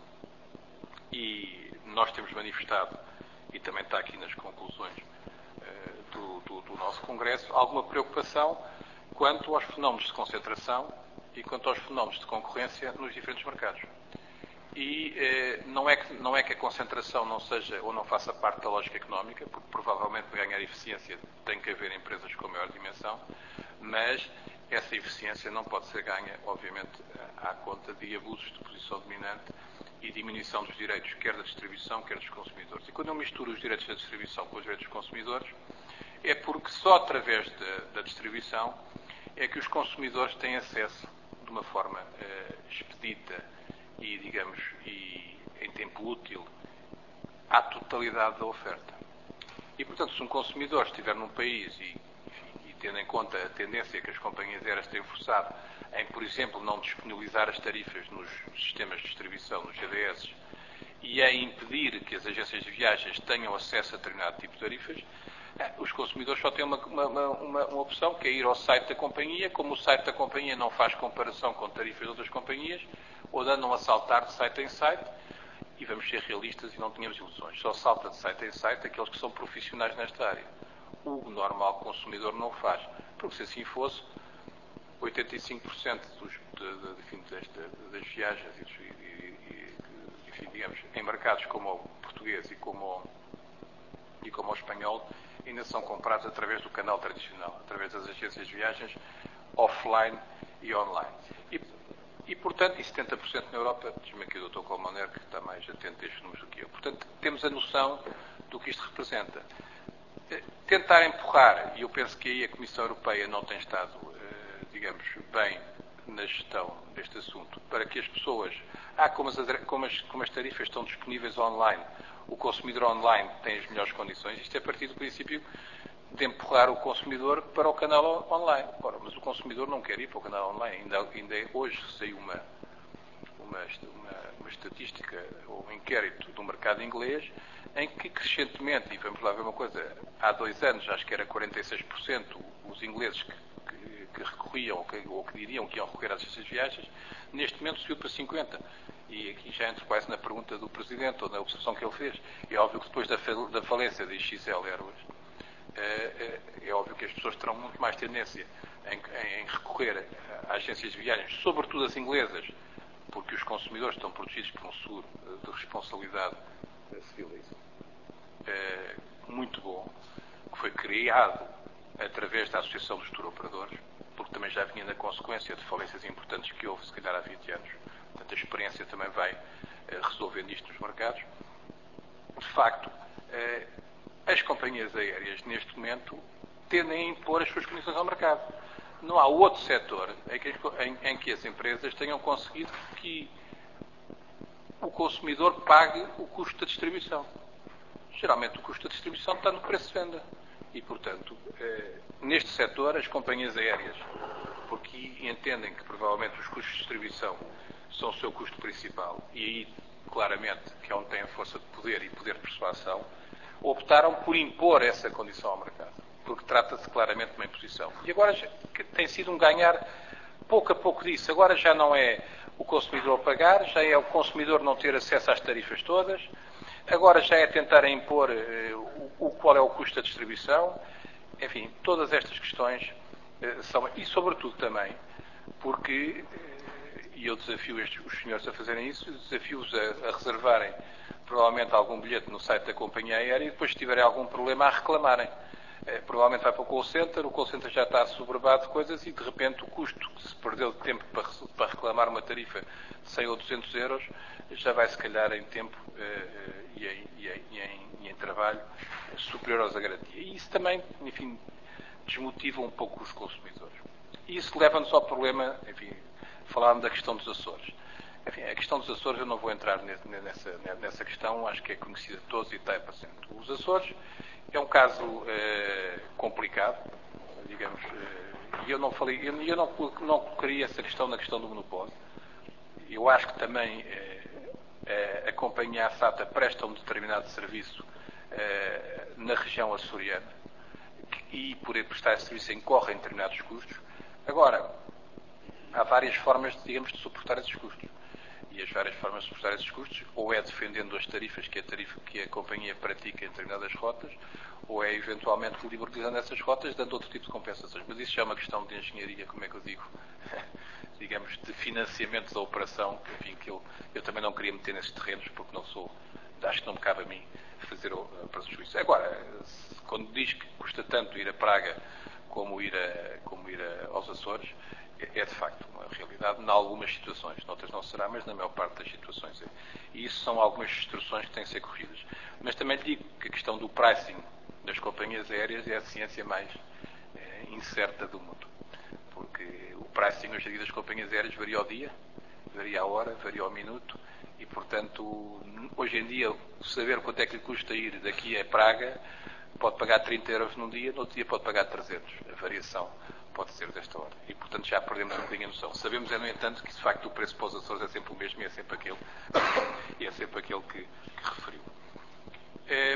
E nós temos manifestado, e também está aqui nas conclusões uh, do, do, do nosso Congresso, alguma preocupação quanto aos fenómenos de concentração e quanto aos fenómenos de concorrência nos diferentes mercados. E eh, não, é que, não é que a concentração não seja ou não faça parte da lógica económica, porque provavelmente para ganhar eficiência tem que haver empresas com maior dimensão, mas essa eficiência não pode ser ganha, obviamente, à conta de abusos de posição dominante e diminuição dos direitos, quer da distribuição, quer dos consumidores. E quando eu misturo os direitos da distribuição com os direitos dos consumidores, é porque só através da, da distribuição é que os consumidores têm acesso de uma forma eh, expedita e, digamos, e em tempo útil à totalidade da oferta. E, portanto, se um consumidor estiver num país e, enfim, e tendo em conta a tendência que as companhias aéreas têm forçado em, por exemplo, não disponibilizar as tarifas nos sistemas de distribuição, nos G D S, e em impedir que as agências de viagens tenham acesso a determinado tipo de tarifas, os consumidores só têm uma, uma, uma, uma opção, que é ir ao site da companhia. Como o site da companhia não faz comparação com tarifas de outras companhias, ou andam a saltar de site em site, e vamos ser realistas e não tínhamos ilusões. Só salta de site em site aqueles que são profissionais nesta área. O normal consumidor não o faz. Porque se assim fosse, oitenta e cinco por cento dos, de, de, enfim, desta, das viagens e, e, e enfim, digamos, em mercados como o português e como o, e como o espanhol, ainda são comprados através do canal tradicional, através das agências de viagens, offline e online. E, e portanto, e setenta por cento na Europa, diz-me aqui o doutor Colmaner, que está mais atento a estes números do que eu. Portanto, temos a noção do que isto representa. Tentar empurrar, e eu penso que aí a Comissão Europeia não tem estado, digamos, bem na gestão deste assunto, para que as pessoas, ah, como as, como as, como as tarifas estão disponíveis online, o consumidor online tem as melhores condições. Isto é a partir do princípio de empurrar o consumidor para o canal online. Ora, mas o consumidor não quer ir para o canal online. Ainda, ainda hoje saiu uma, uma, uma, uma estatística, ou um inquérito do mercado inglês, em que crescentemente, e vamos lá ver uma coisa, há dois anos acho que era quarenta e seis por cento os ingleses que, que, que recorriam, ou que, ou que diriam que iam recorrer às agências de viagens, neste momento subiu para cinquenta por cento. E aqui já entro quase na pergunta do Presidente, ou na observação que ele fez. É óbvio que depois da, da falência da X L Airways, é, é, é óbvio que as pessoas terão muito mais tendência em, em recorrer a agências de viagens, sobretudo as inglesas, porque os consumidores estão protegidos por um seguro de responsabilidade civil, é, muito bom, que foi criado através da Associação dos Tour Operadores, porque também já vinha na consequência de falências importantes que houve, se calhar, há vinte anos. Portanto, a experiência também vai eh, resolvendo isto nos mercados. De facto, eh, as companhias aéreas, neste momento, tendem a impor as suas condições ao mercado. Não há outro setor em que, em, em que as empresas tenham conseguido que o consumidor pague o custo da distribuição. Geralmente, o custo da distribuição está no preço de venda. E, portanto, eh, neste setor, as companhias aéreas, porque entendem que, provavelmente, os custos de distribuição são o seu custo principal, e aí, claramente, que é onde tem a força de poder e poder de persuasão, optaram por impor essa condição ao mercado, porque trata-se claramente de uma imposição. E agora tem sido um ganhar pouco a pouco disso. Agora já não é o consumidor pagar, já é o consumidor não ter acesso às tarifas todas, agora já é tentar impor eh, o, o, qual é o custo da distribuição. Enfim, todas estas questões eh, são, e sobretudo também, porque e eu desafio estes, os senhores a fazerem isso, desafio-os a, a reservarem provavelmente algum bilhete no site da companhia aérea e depois, se tiverem algum problema, a reclamarem. Eh, provavelmente vai para o call center, o call center já está assoberbado de coisas e, de repente, o custo que se perdeu de tempo para, para reclamar uma tarifa de cem ou duzentos euros já vai, se calhar, em tempo eh, e, em, e, em, e, em, e em trabalho superior aos da garantia. E isso também, enfim, desmotiva um pouco os consumidores. E isso leva-nos ao problema, enfim, falámos da questão dos Açores. Enfim, a questão dos Açores, eu não vou entrar nessa, nessa questão, acho que é conhecida de todos e está presente. Os Açores é um caso eh, complicado, digamos, e eh, eu não falei, eu, eu não, não colocaria essa questão na questão do monopólio. Eu acho que também eh, eh, a companhia ASATA presta um determinado serviço eh, na região açoriana e, por prestar esse serviço, incorre em determinados custos. Agora, há várias formas, digamos, de suportar esses custos. E as várias formas de suportar esses custos, ou é defendendo as tarifas que a, tarifa, que a companhia pratica em determinadas rotas, ou é eventualmente liberalizando essas rotas, dando outro tipo de compensações. Mas isso já é uma questão de engenharia, como é que eu digo, digamos, de financiamento da operação, que, enfim, que eu, eu também não queria meter nesses terrenos, porque não sou, acho que não me cabe a mim fazer para juízo. Agora, quando diz que custa tanto ir a Praga como ir, a, como ir a, aos Açores, é de facto uma realidade em algumas situações, noutras não será, mas na maior parte das situações é. E isso são algumas instruções que têm que ser corridas. Mas também digo que a questão do pricing das companhias aéreas é a ciência mais é, incerta do mundo. Porque o pricing hoje em dia das companhias aéreas varia ao dia, varia à hora, varia ao minuto, e portanto, hoje em dia, saber quanto é que lhe custa ir daqui a Praga pode pagar trinta euros num dia, no outro dia pode pagar trezentos. A variação pode ser desta ordem. E, portanto, já perdemos um bocadinho a noção. Sabemos, é, no entanto, que, de facto, o preço para os Açores é sempre o mesmo e é sempre aquele, e é sempre aquele que, que referiu. É,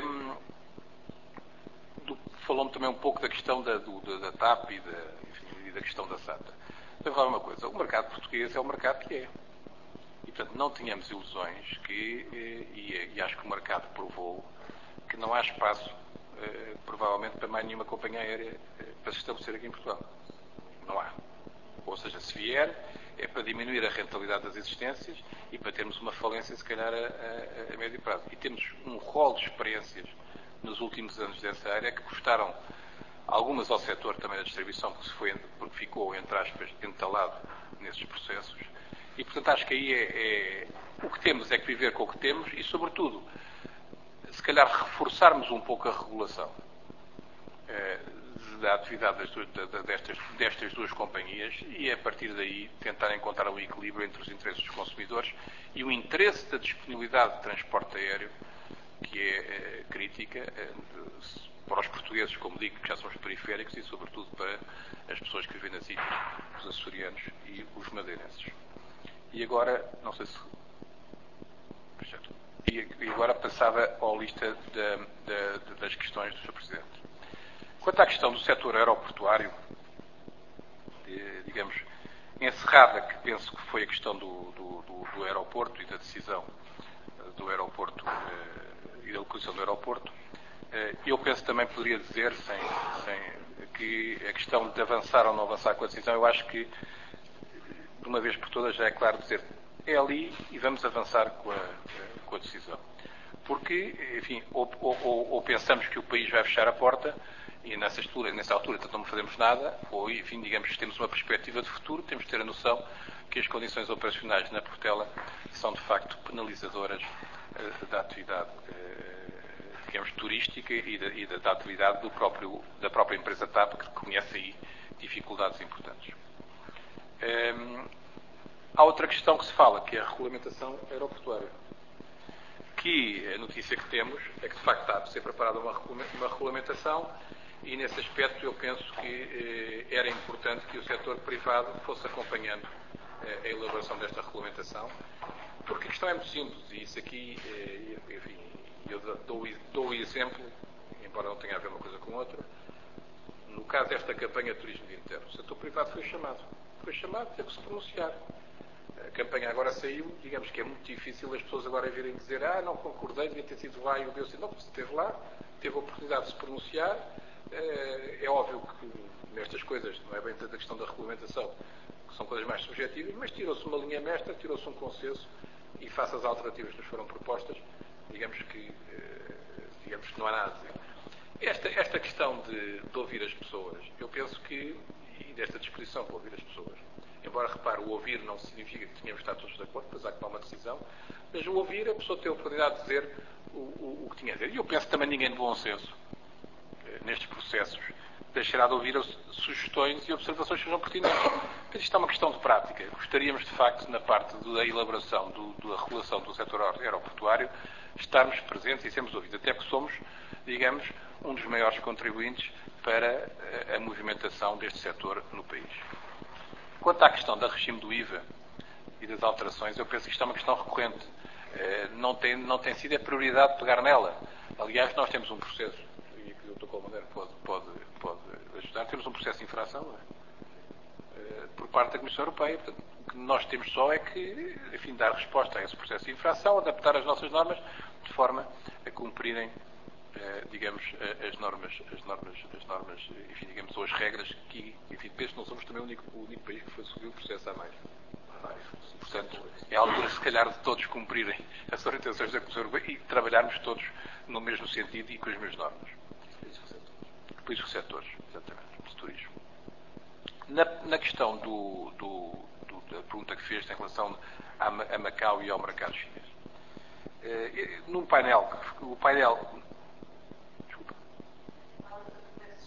Falou-me também um pouco da questão da, do, da, da T A P e da, enfim, e da questão da SATA. Devo falar uma coisa. O mercado português é o mercado que é. E, portanto, não tínhamos ilusões que, e, e acho que o mercado provou, que não há espaço, eh, provavelmente, para mais nenhuma companhia aérea eh, para se estabelecer aqui em Portugal. Não há. Ou seja, se vier, é para diminuir a rentabilidade das existências e para termos uma falência, se calhar, a, a, a médio prazo. E temos um rol de experiências nos últimos anos dessa área que custaram algumas ao setor também da distribuição, que se foi, porque ficou, entre aspas, entalado nesses processos. E, portanto, acho que aí é, é, o que temos é que viver com o que temos e, sobretudo, se calhar reforçarmos um pouco a regulação eh, da atividade das duas, da, destas, destas duas companhias e, a partir daí, tentar encontrar um equilíbrio entre os interesses dos consumidores e o interesse da disponibilidade de transporte aéreo, que é eh, crítica eh, para os portugueses, como digo, que já são os periféricos e, sobretudo, para as pessoas que vivem nas ilhas, os açorianos e os madeirenses. E agora, não sei se... E agora passava à lista da, da, das questões do senhor Presidente. Quanto à questão do setor aeroportuário, digamos, encerrada, que penso que foi a questão do, do, do, do aeroporto e da decisão do aeroporto e da localização do aeroporto, eu penso também poderia dizer, sem, sem, que a questão de avançar ou não avançar com a decisão, eu acho que, de uma vez por todas, já é claro dizer, é ali e vamos avançar com a, com a decisão. Porque, enfim, ou, ou, ou pensamos que o país vai fechar a porta e nessa altura, nessa altura não fazemos nada, ou, enfim, digamos que temos uma perspectiva de futuro, temos de ter a noção que as condições operacionais na Portela são, de facto, penalizadoras uh, da atividade, uh, digamos, turística e, da, e da, da atividade do próprio, da própria empresa T A P, que reconhece aí dificuldades importantes. Um, há outra questão que se fala, que é a regulamentação aeroportuária. Que a notícia que temos é que, de facto, está a ser preparada uma, uma regulamentação e, nesse aspecto, eu penso que eh, era importante que o setor privado fosse acompanhando eh, a elaboração desta regulamentação, porque a questão é muito simples e isso aqui, eh, enfim, eu dou, dou o exemplo, embora não tenha a ver uma coisa com outra, no caso desta campanha de turismo de interno, o setor privado foi chamado, foi chamado, teve que se pronunciar. A campanha agora saiu, digamos que é muito difícil as pessoas agora virem dizer ah, não concordei, devia ter sido lá e o Deus não, você esteve lá, teve a oportunidade de se pronunciar. É óbvio que nestas coisas, não é bem tanto a questão da regulamentação, que são coisas mais subjetivas, mas tirou-se uma linha mestra, tirou-se um consenso e face às alternativas que nos foram propostas, digamos que, digamos que não há nada a dizer. Esta, esta questão de, de ouvir as pessoas, eu penso que, e desta disposição para ouvir as pessoas, embora, repare, o ouvir não significa que tenhamos de estar todos de acordo, pois há que tomar uma decisão, mas o ouvir, a pessoa tem a oportunidade de dizer o, o, o que tinha a dizer. E eu penso que também ninguém de bom senso, nestes processos, deixará de ouvir sugestões e observações que sejam pertinentes. Mas isto é uma questão de prática. Gostaríamos, de facto, na parte da elaboração, do, da regulação do setor aeroportuário, estarmos presentes e sermos ouvidos, até porque somos, digamos, um dos maiores contribuintes para a, a movimentação deste setor no país. Quanto à questão do regime do I V A e das alterações, eu penso que isto é uma questão recorrente. Não tem, não tem sido a prioridade pegar nela. Aliás, nós temos um processo, e que o doutor Colmadeiro pode, pode, pode ajudar, temos um processo de infração, não é? Por parte da Comissão Europeia. Portanto, o que nós temos só é que, enfim, dar resposta a esse processo de infração, adaptar as nossas normas de forma a cumprirem, digamos, as normas, as normas, as normas, enfim, digamos, ou as regras que, enfim, penso que não somos também o único, o único país que foi subir o processo a mais. Portanto, é a altura, se calhar, de todos cumprirem as orientações da Comissão Europeia e trabalharmos todos no mesmo sentido e com as mesmas normas. Depois os setores, exatamente, de turismo. Na, na questão do, do, do, da pergunta que fez em relação a, a Macau e ao mercado chinês. Eh, num painel, o painel... Desculpa.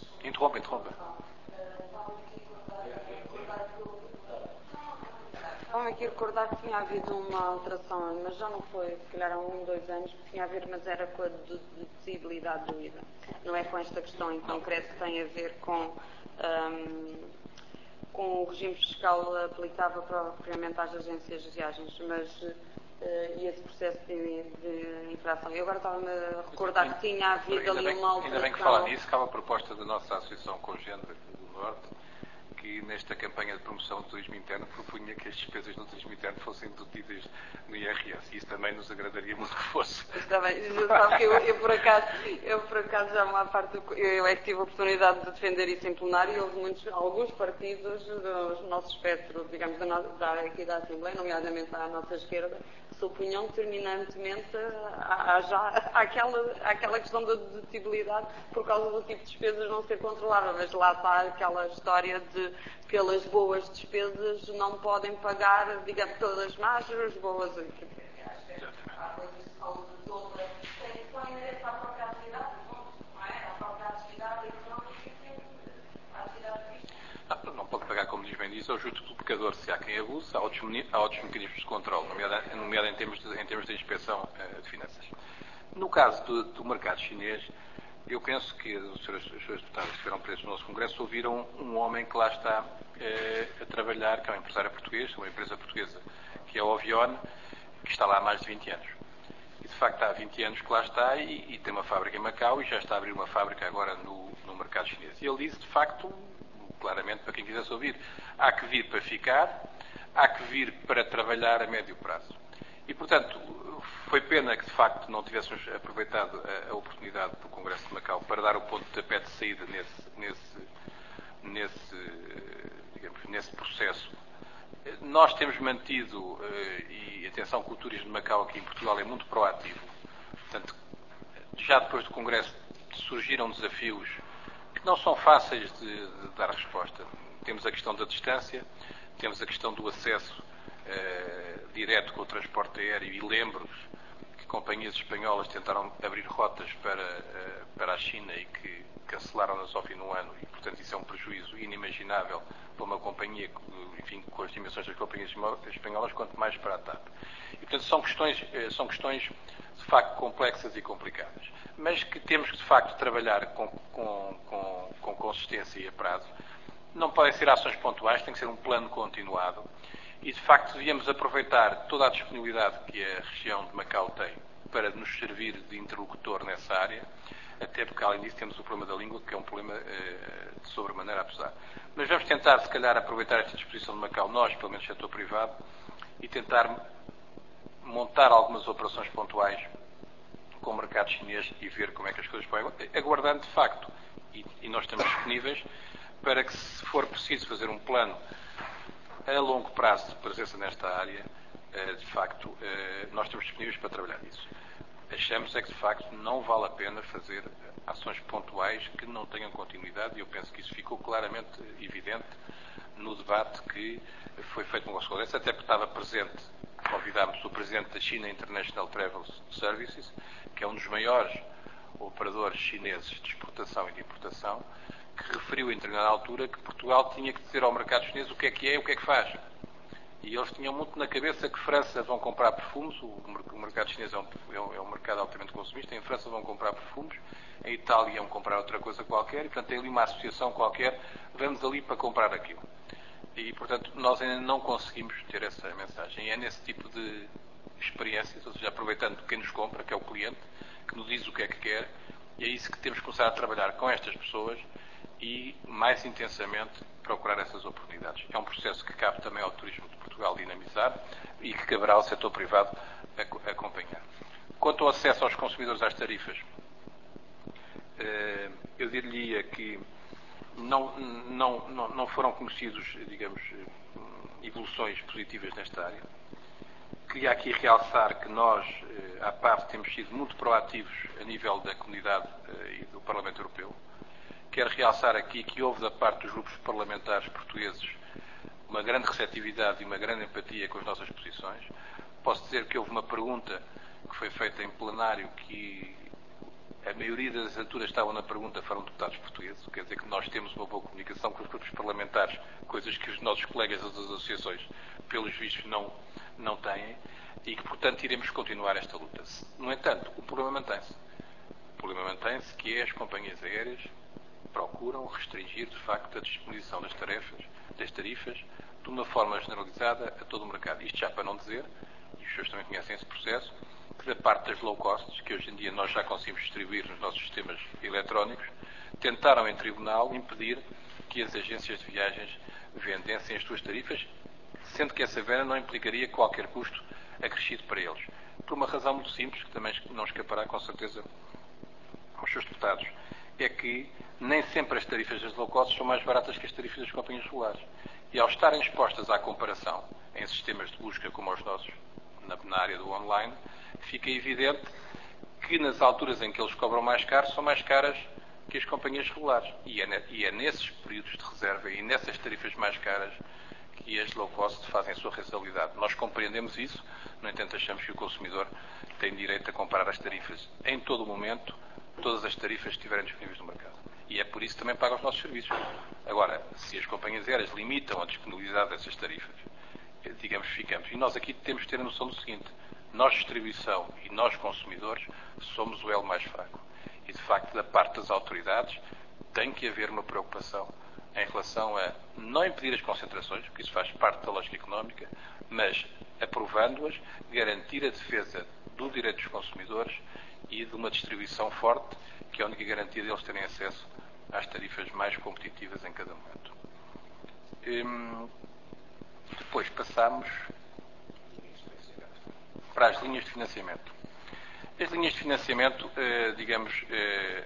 Interrompa, interrompa. Estava aqui a recordar que tinha havido uma alteração, mas já não foi, se calhar há um, dois anos, que tinha a ver, mas era com a deduzibilidade do I V A. Não é com esta questão em concreto que tem a ver com, um, com o regime fiscal aplicável propriamente às agências de viagens, mas uh, e esse processo de, de infração. Eu agora estava-me a recordar que tinha havido ainda ali bem, uma alteração. Ainda bem que fala nisso, que há uma proposta da nossa Associação Congênere do Norte, que nesta campanha de promoção do turismo interno propunha que as despesas do turismo interno fossem dedutíveis no I R S. E isso também nos agradaria muito que fosse. Está bem, sabe que eu, eu, por acaso, eu por acaso já uma parte, do, eu é que tive a oportunidade de defender isso em plenário e houve muitos, alguns partidos do nosso espectro, digamos, da, da, aqui da Assembleia, nomeadamente à nossa esquerda, se opunham determinantemente à, à, já, àquela, àquela questão da dedutibilidade por causa do tipo de despesas não ser controlável. Mas lá está aquela história de pelas boas despesas não podem pagar, digamos, todas as margens, as boas. Não pode pagar, como diz bem diz, ao justo do pecador. Se há quem abuse, há outros, há outros mecanismos de controle, nomeadamente nomeado em, termos de, em termos de inspeção uh, de finanças. No caso do, do mercado chinês, eu penso que os senhores deputados que estiveram presos no nosso Congresso ouviram um homem que lá está uh, a trabalhar, que é um empresário português, uma empresa portuguesa, que é a Ovion, que está lá há mais de vinte anos. E, de facto, há vinte anos que lá está e, e tem uma fábrica em Macau e já está a abrir uma fábrica agora no, no mercado chinês. E ele diz, de facto, claramente, para quem quisesse ouvir, há que vir para ficar, há que vir para trabalhar a médio prazo. E, portanto, foi pena que, de facto, não tivéssemos aproveitado a, a oportunidade do Congresso de Macau para dar o ponto de tapete de saída nesse, nesse, nesse, digamos, nesse processo. Nós temos mantido, e atenção que o turismo de Macau aqui em Portugal é muito proativo, portanto, já depois do Congresso surgiram desafios que não são fáceis de, de dar resposta. Temos a questão da distância, temos a questão do acesso eh, direto com o transporte aéreo, e lembro-vos que companhias espanholas tentaram abrir rotas para, eh, para a China e que cancelaram-nas ao fim de um ano, e portanto isso é um prejuízo inimaginável para uma companhia, enfim, com as dimensões das companhias espanholas, quanto mais para a TAP. E portanto são questões, eh, são questões de facto complexas e complicadas, mas que temos que de facto trabalhar com, com, com, com consistência e a prazo. Não podem ser ações pontuais, tem que ser um plano continuado e de facto devíamos aproveitar toda a disponibilidade que a região de Macau tem para nos servir de interlocutor nessa área, até porque além disso temos o problema da língua, que é um problema eh, de sobremaneira apesar. Mas vamos tentar se calhar aproveitar esta disposição de Macau, nós, pelo menos setor privado, e tentar montar algumas operações pontuais com o mercado chinês e ver como é que as coisas podem, aguardando de facto, e, e nós estamos disponíveis para que, se for preciso fazer um plano a longo prazo de presença nesta área, de facto, nós estamos disponíveis para trabalhar nisso. Achamos é que, de facto, não vale a pena fazer ações pontuais que não tenham continuidade, e eu penso que isso ficou claramente evidente no debate que foi feito no nosso Congresso, até porque estava presente, convidámos o Presidente da China International Travel Services, que é um dos maiores operadores chineses de exportação e de importação, que referiu em determinada altura que Portugal tinha que dizer ao mercado chinês o que é que é e o que é que faz. E eles tinham muito na cabeça que França vão comprar perfumes, o mercado chinês é um, é um mercado altamente consumista, em França vão comprar perfumes, em Itália vão comprar outra coisa qualquer, e portanto tem ali uma associação qualquer, vamos ali para comprar aquilo. E portanto nós ainda não conseguimos ter essa mensagem. E é nesse tipo de experiências, ou seja, aproveitando quem nos compra, que é o cliente, que nos diz o que é que quer, e é isso que temos que começar a trabalhar com estas pessoas e mais intensamente procurar essas oportunidades. É um processo que cabe também ao turismo de Portugal dinamizar e que caberá ao setor privado acompanhar. Quanto ao acesso aos consumidores às tarifas, eu diria que não, não, não, não foram conhecidos, digamos, evoluções positivas nesta área. Queria aqui realçar que nós, à parte, temos sido muito proativos a nível da comunidade e do Parlamento Europeu. Quero realçar aqui que houve da parte dos grupos parlamentares portugueses uma grande receptividade e uma grande empatia com as nossas posições. Posso dizer que houve uma pergunta que foi feita em plenário que a maioria das assinaturas estavam na pergunta foram deputados portugueses, quer dizer que nós temos uma boa comunicação com os grupos parlamentares, coisas que os nossos colegas das associações, pelos vistos, não, não têm, e que, portanto, iremos continuar esta luta. No entanto, o problema mantém-se. O problema mantém-se que é as companhias aéreas procuram restringir, de facto, a disponibilização das tarefas, das tarifas, de uma forma generalizada a todo o mercado. Isto já para não dizer, e os senhores também conhecem esse processo, que da parte das low costs, que hoje em dia nós já conseguimos distribuir nos nossos sistemas eletrónicos, tentaram em tribunal impedir que as agências de viagens vendessem as suas tarifas, sendo que essa venda não implicaria qualquer custo acrescido para eles. Por uma razão muito simples, que também não escapará com certeza aos seus deputados, é que nem sempre as tarifas das low cost são mais baratas que as tarifas das companhias regulares. E ao estarem expostas à comparação em sistemas de busca como os nossos, na, na área do online, fica evidente que nas alturas em que eles cobram mais caro, são mais caras que as companhias regulares. E é, e é nesses períodos de reserva e nessas tarifas mais caras que as low cost fazem a sua rentabilidade. Nós compreendemos isso, no entanto achamos que o consumidor tem direito a comparar as tarifas em todo o momento, todas as tarifas que estiverem disponíveis no mercado. E é por isso que também paga os nossos serviços. Agora, se as companhias aéreas limitam a disponibilidade dessas tarifas, digamos, ficamos. E nós aqui temos de ter a noção do seguinte: nós, distribuição, e nós, consumidores, somos o elo mais fraco. E, de facto, da parte das autoridades, tem que haver uma preocupação em relação a não impedir as concentrações, porque isso faz parte da lógica económica, mas, aprovando-as, garantir a defesa do direito dos consumidores e de uma distribuição forte, que é a única garantia deles terem acesso às tarifas mais competitivas em cada momento. Hum, depois passamos para as linhas de financiamento. As linhas de financiamento, eh, digamos, eh,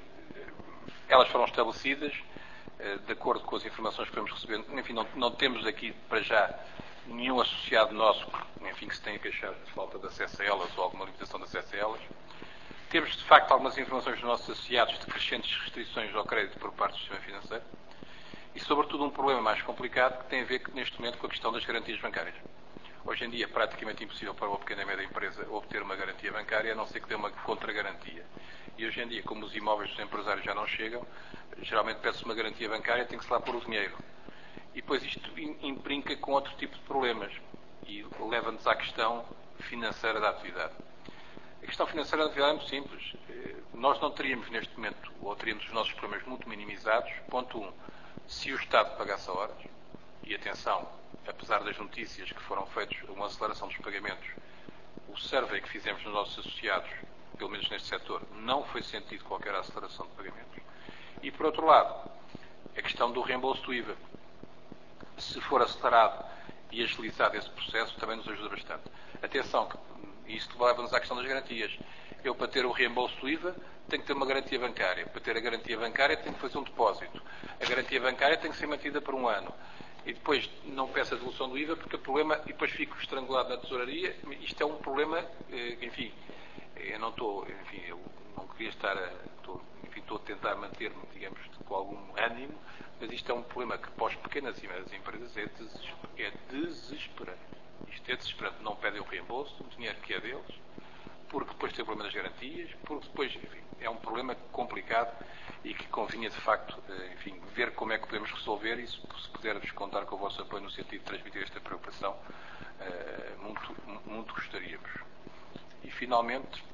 elas foram estabelecidas eh, de acordo com as informações que vamos recebendo. Enfim, não, não temos aqui para já nenhum associado nosso, enfim, que se tenha queixado de falta de acesso a elas ou alguma limitação de acesso a elas. Temos, de facto, algumas informações dos nossos associados de crescentes restrições ao crédito por parte do sistema financeiro e, sobretudo, um problema mais complicado que tem a ver neste momento com a questão das garantias bancárias. Hoje em dia é praticamente impossível para uma pequena e média empresa obter uma garantia bancária, a não ser que dê uma contra-garantia. E hoje em dia, como os imóveis dos empresários já não chegam, geralmente pede-se uma garantia bancária, tem que se lá pôr o dinheiro. E depois isto implica com outro tipo de problemas e leva-nos à questão financeira da atividade. A questão financeira da atividade é muito simples. Nós não teríamos neste momento, ou teríamos os nossos problemas muito minimizados, ponto um, se o Estado pagasse a horas, e atenção, apesar das notícias que foram feitas uma aceleração dos pagamentos, o survey que fizemos nos nossos associados, pelo menos neste setor, não foi sentido qualquer aceleração de pagamentos. E, por outro lado, a questão do reembolso do I V A. Se for acelerado e agilizado esse processo, também nos ajuda bastante. Atenção, que isto leva-nos à questão das garantias. Eu, para ter o reembolso do I V A, tenho que ter uma garantia bancária. Para ter a garantia bancária, tenho que fazer um depósito. A garantia bancária tem que ser mantida por um ano. E depois não peço a devolução do I V A, porque o problema, e depois fico estrangulado na tesouraria. Isto é um problema, enfim, eu não estou, enfim, eu não queria estar a, estou, enfim, estou a tentar manter-me, digamos, com algum ânimo, mas isto é um problema que para as pequenas e médias empresas é, desesper, é desesperante. Isto é desesperante. Não pedem o reembolso, o dinheiro que é deles, porque depois tem o problema das garantias, porque depois, enfim, é um problema complicado e que convinha, de facto, enfim, ver como é que podemos resolver isso, se pudermos contar com o vosso apoio no sentido de transmitir esta preocupação, muito, muito gostaríamos. E, finalmente,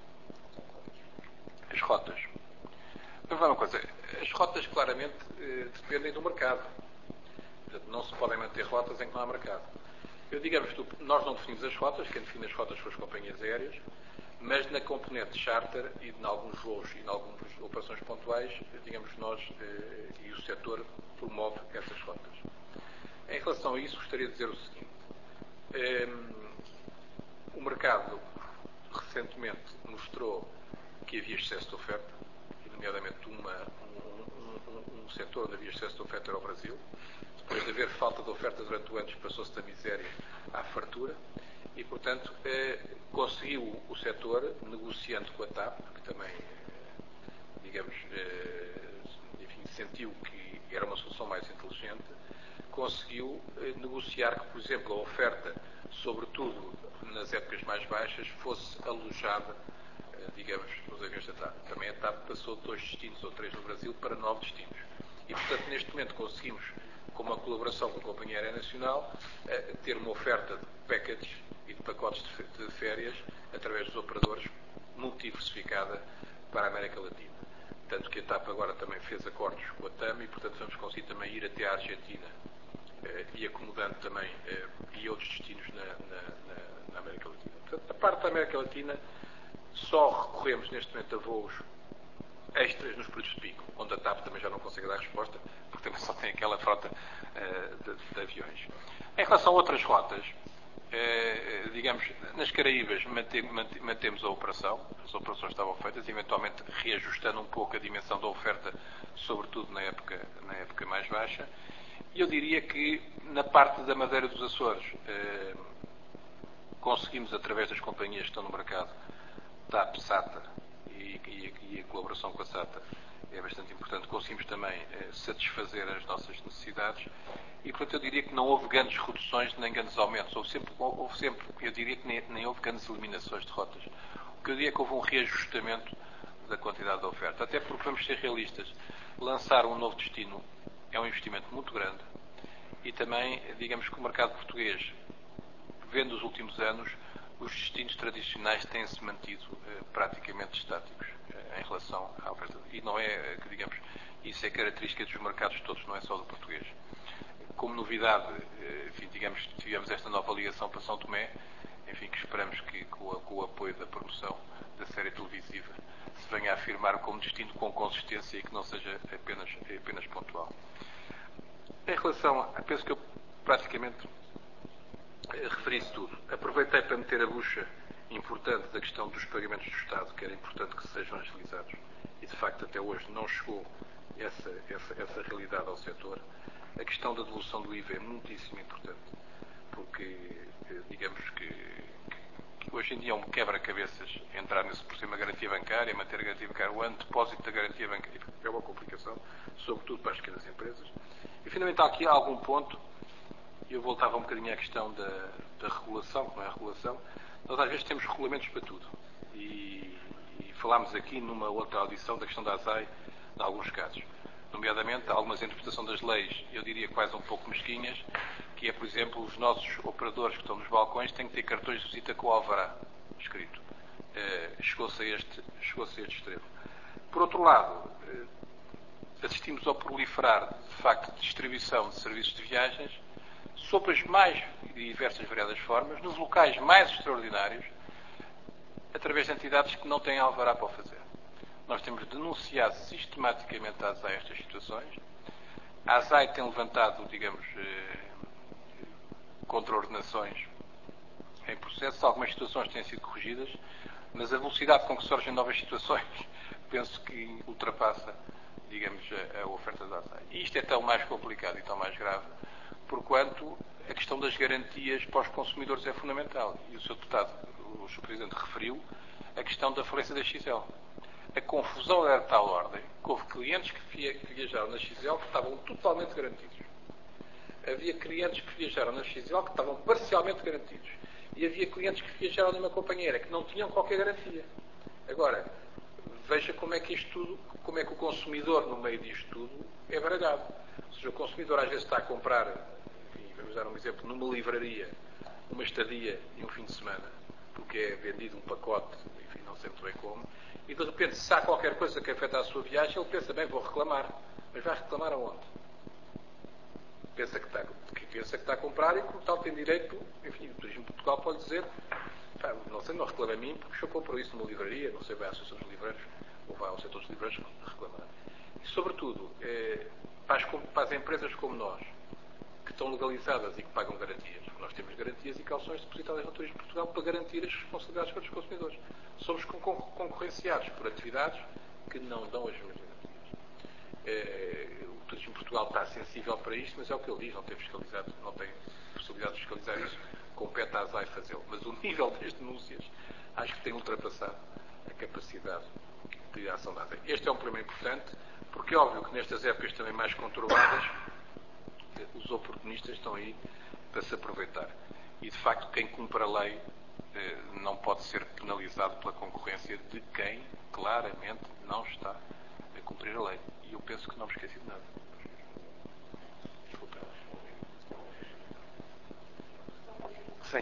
as rotas. Vamos ver uma coisa. As rotas, claramente, dependem do mercado. Portanto, não se podem manter rotas em que não há mercado. Eu, digamos, nós não definimos as rotas, quem define as rotas são as companhias aéreas, mas na componente charter e em alguns voos e em algumas operações pontuais, digamos, nós eh, e o setor promove essas rotas. Em relação a isso, gostaria de dizer o seguinte. Eh, o mercado recentemente mostrou que havia excesso de oferta, nomeadamente uma, um, um, um setor onde havia excesso de oferta era o Brasil. Depois de haver falta de oferta durante o ano, passou-se da miséria à fartura. E, portanto, eh, conseguiu o setor, negociando com a TAP, que também, digamos, eh, enfim, sentiu que era uma solução mais inteligente, conseguiu eh, negociar que, por exemplo, a oferta, sobretudo nas épocas mais baixas, fosse alojada digamos, nos aviões da TAP. Também a TAP passou de dois destinos ou três no Brasil para nove destinos. E, portanto, neste momento conseguimos, com uma colaboração com a Companhia Aérea Nacional, ter uma oferta de packages e de pacotes de férias através dos operadores muito diversificada para a América Latina. Tanto que a TAP agora também fez acordos com a TAM e, portanto, vamos conseguir também ir até à Argentina eh, e acomodando também eh, e outros destinos na, na, na, na América Latina. Portanto, a parte da América Latina só recorremos neste momento a voos extras nos períodos de pico, onde a TAP também já não consegue dar resposta, porque também só tem aquela frota uh, de, de aviões. Em relação a outras rotas, uh, digamos, nas Caraíbas mante, mante, mantemos a operação, as operações estavam feitas, eventualmente reajustando um pouco a dimensão da oferta, sobretudo na época, na época mais baixa. E eu diria que na parte da Madeira dos Açores, uh, conseguimos, através das companhias que estão no mercado, TAP, SATA, E, e, e a colaboração com a SATA é bastante importante. Conseguimos também eh, satisfazer as nossas necessidades e, portanto, eu diria que não houve grandes reduções nem grandes aumentos. Houve sempre, houve sempre eu diria que nem, nem houve grandes eliminações de rotas. O que eu diria é que houve um reajustamento da quantidade de oferta. Até porque, vamos ser realistas, lançar um novo destino é um investimento muito grande e também, digamos que o mercado português, vendo os últimos anos, os destinos tradicionais têm-se mantido eh, praticamente estáticos eh, em relação à oferta. E não é, que digamos, isso é característica dos mercados todos, não é só do português. Como novidade, eh, enfim, digamos, tivemos esta nova ligação para São Tomé, enfim, que esperamos que com, a, com o apoio da promoção da série televisiva se venha a afirmar como destino com consistência e que não seja apenas, apenas pontual. Em relação, a, penso que eu praticamente referi-se tudo. Aproveitei para meter a bucha importante da questão dos pagamentos do Estado, que era importante que sejam agilizados. E, de facto, até hoje não chegou essa, essa, essa realidade ao setor. A questão da devolução do I V A é muitíssimo importante, porque, digamos que, que hoje em dia é um quebra-cabeças entrar nesse sistema de garantia bancária, manter a garantia bancária, o ano de depósito da garantia bancária, é uma complicação, sobretudo para as pequenas empresas. E, finalmente, há aqui algum ponto. Eu voltava um bocadinho à questão da, da regulação, que não é regulação. Nós às vezes temos regulamentos para tudo. E, e falámos aqui numa outra audição da questão da A S A I, em alguns casos. Nomeadamente, algumas interpretações das leis, eu diria quase um pouco mesquinhas, que é, por exemplo, os nossos operadores que estão nos balcões têm que ter cartões de visita com o alvará escrito. Uh, chegou-se a este, chegou-se a este extremo. Por outro lado, uh, assistimos ao proliferar, de facto, de distribuição de serviços de viagens sob as mais diversas variadas formas, nos locais mais extraordinários, através de entidades que não têm alvará para o fazer. Nós temos denunciado sistematicamente a A S A I estas situações. A A S A I tem levantado, digamos, eh, contraordenações em processo. Algumas situações têm sido corrigidas, mas a velocidade com que surgem novas situações penso que ultrapassa, digamos, a, a oferta da A S A I. E isto é tão mais complicado e tão mais grave, porquanto a questão das garantias para os consumidores é fundamental. E o senhor Deputado, o senhor Presidente, referiu a questão da falência da X L. A confusão era de tal ordem que houve clientes que viajaram na X L que estavam totalmente garantidos. Havia clientes que viajaram na X L que estavam parcialmente garantidos. E havia clientes que viajaram numa companheira que não tinham qualquer garantia. Agora, veja como é que isto tudo, como é que o consumidor, no meio disto tudo, é baralhado. Ou seja, o consumidor às vezes está a comprar, enfim, vamos dar um exemplo, numa livraria, uma estadia e um fim de semana, porque é vendido um pacote, enfim, não sei muito bem como, e de repente, se há qualquer coisa que afeta a sua viagem, ele pensa, bem, vou reclamar. Mas vai reclamar aonde? Pensa que está, que pensa que está a comprar e, como tal, tem direito, enfim, o Turismo de Portugal pode dizer, pá, não sei, não reclama a mim, porque o senhor comprou isso numa livraria, não sei, vai à Associação dos Livreiros, ou vai ao setor dos livreiros reclamar. E, sobretudo, eh, para, as, para as empresas como nós, que estão legalizadas e que pagam garantias, nós temos garantias e calções depositadas no Turismo de Portugal para garantir as responsabilidades para os consumidores. Somos concorrenciados por atividades que não dão as mesmas garantias. Eh, o Turismo de Portugal está sensível para isto, mas é o que ele diz, não tem fiscalizado, não tem possibilidade de fiscalizar isso, compete à A S A I fazê-lo. Mas o nível das denúncias acho que tem ultrapassado a capacidade de ação da A S A I. Este é um problema importante, porque é óbvio que nestas épocas também mais conturbadas, os oportunistas estão aí para se aproveitar. E, de facto, quem cumpre a lei não pode ser penalizado pela concorrência de quem claramente não está a cumprir a lei. E eu penso que não me esqueci de nada. Desculpa. Sim.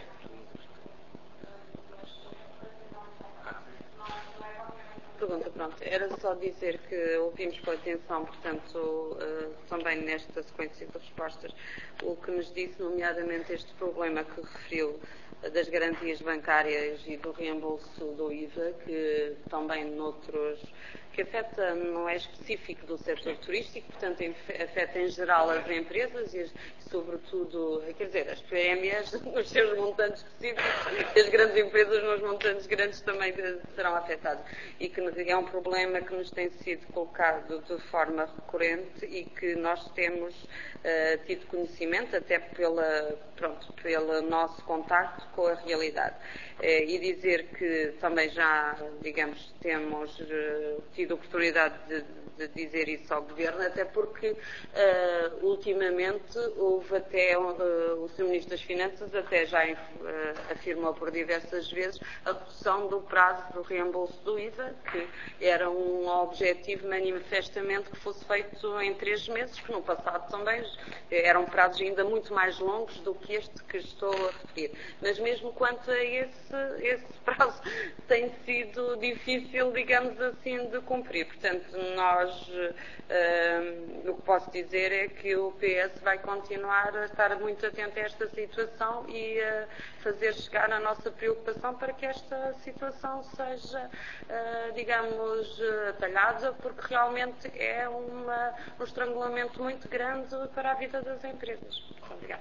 Pergunta, pronto. Era só dizer que ouvimos com atenção, portanto, uh, também nesta sequência de respostas, o que nos disse, nomeadamente este problema que referiu uh, das garantias bancárias e do reembolso do I V A, que também noutros, que afeta, não é específico do setor turístico, portanto, afeta em geral as empresas e, as, sobretudo, quer dizer, as P M Es nos seus montantes específicos e as grandes empresas nos montantes grandes também serão afetadas. E que é um problema que nos tem sido colocado de forma recorrente e que nós temos uh, tido conhecimento até pela, pronto, pelo nosso contacto com a realidade. Uh, e dizer que também já, digamos, temos uh, tido oportunidade de, de dizer isso ao Governo, até porque uh, ultimamente houve até, uh, o senhor Ministro das Finanças até já uh, afirmou por diversas vezes a redução do prazo do reembolso do I V A, que era um objetivo manifestamente que fosse feito em três meses, que no passado também eram prazos ainda muito mais longos do que este que estou a referir. Mas mesmo quanto a esse, esse prazo tem sido difícil, digamos assim, de cumprir. Portanto, nós, uh, o que posso dizer é que o P S vai continuar a estar muito atento a esta situação e a fazer chegar a nossa preocupação para que esta situação seja, uh, digamos, atalhada, porque realmente é uma, um estrangulamento muito grande para a vida das empresas. Muito obrigada.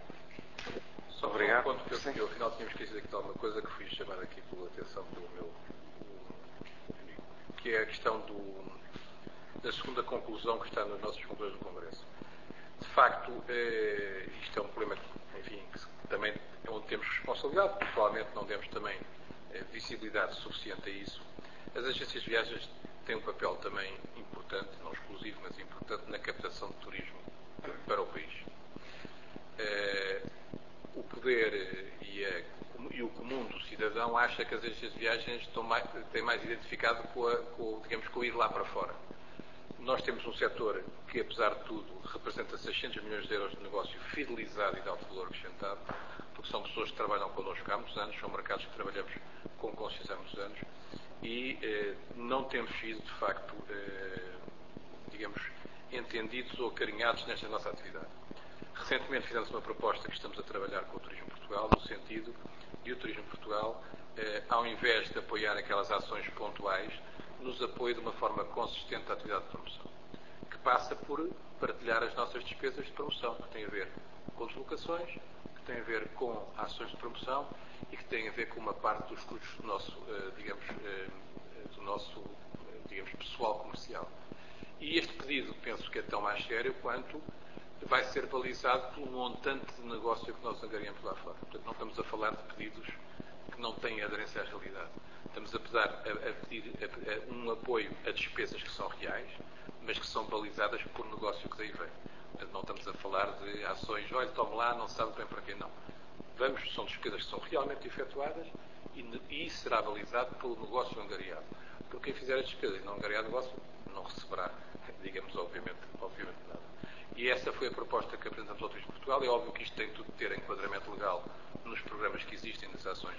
Só Obrigado. um ponto que eu, eu, ao final tínhamos esquecido aqui de alguma coisa que fui chamado aqui pela atenção pelo meu amigo, que é a questão do, da segunda conclusão que está nas nossas conclusões do Congresso. De facto, eh, isto é um problema que, enfim, que também é onde temos responsabilidade, porque provavelmente não demos também eh, visibilidade suficiente a isso. As agências de viagens têm um papel também importante, não exclusivo, mas importante, na captação de turismo para o país. Eh, o poder e, a, e o comum do cidadão acha que as agências de viagens estão mais, têm mais identificado com, a, com, digamos, com ir lá para fora. Nós temos um setor que, apesar de tudo, representa seiscentos milhões de euros de negócio fidelizado e de alto valor acrescentado, porque são pessoas que trabalham connosco há muitos anos, são mercados que trabalhamos com consciência há muitos anos e eh, não temos sido, de facto, eh, digamos, entendidos ou acarinhados nesta nossa atividade. Recentemente fizemos uma proposta que estamos a trabalhar com o Turismo Portugal, no sentido de o Turismo Portugal, eh, ao invés de apoiar aquelas ações pontuais, nos apoia de uma forma consistente a atividade de promoção, que passa por partilhar as nossas despesas de promoção, que tem a ver com deslocações, que tem a ver com ações de promoção e que tem a ver com uma parte dos custos do nosso, eh, digamos, eh, do nosso, eh, digamos, pessoal comercial. E este pedido, penso que é tão mais sério quanto vai ser balizado pelo montante de negócio que nós angariamos lá fora. Portanto, não estamos a falar de pedidos que não têm aderência à realidade. Estamos a, pesar, a, a pedir a, a, um apoio a despesas que são reais, mas que são balizadas por negócio que daí vem. Portanto, não estamos a falar de ações, olha, tome lá, não sabe bem para quê, não. Vamos, são despesas que são realmente efetuadas e, e isso será balizado pelo negócio angariado. Porque quem fizer as despesas e não angariar negócio, não receberá, digamos, obviamente, obviamente nada. E essa foi a proposta que apresentamos ao Turismo Portugal. É óbvio que isto tem tudo de ter enquadramento legal nos programas que existem, nas ações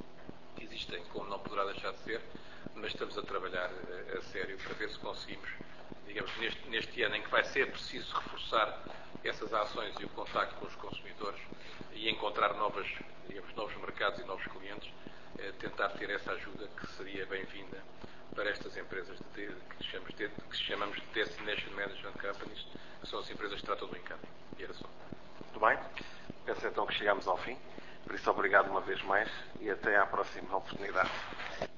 que existem, como não poderá deixar de ser, mas estamos a trabalhar a, a sério para ver se conseguimos, digamos, neste, neste ano em que vai ser preciso reforçar essas ações e o contacto com os consumidores e encontrar novas, digamos, novos mercados e novos clientes, eh, tentar ter essa ajuda que seria bem-vinda para estas empresas de, de, que, chamamos de, que chamamos de Destination Management Companies, que são as empresas que tratam do encanto. E era só. Muito bem. Penso então que chegamos ao fim. Por isso, obrigado uma vez mais e até à próxima oportunidade.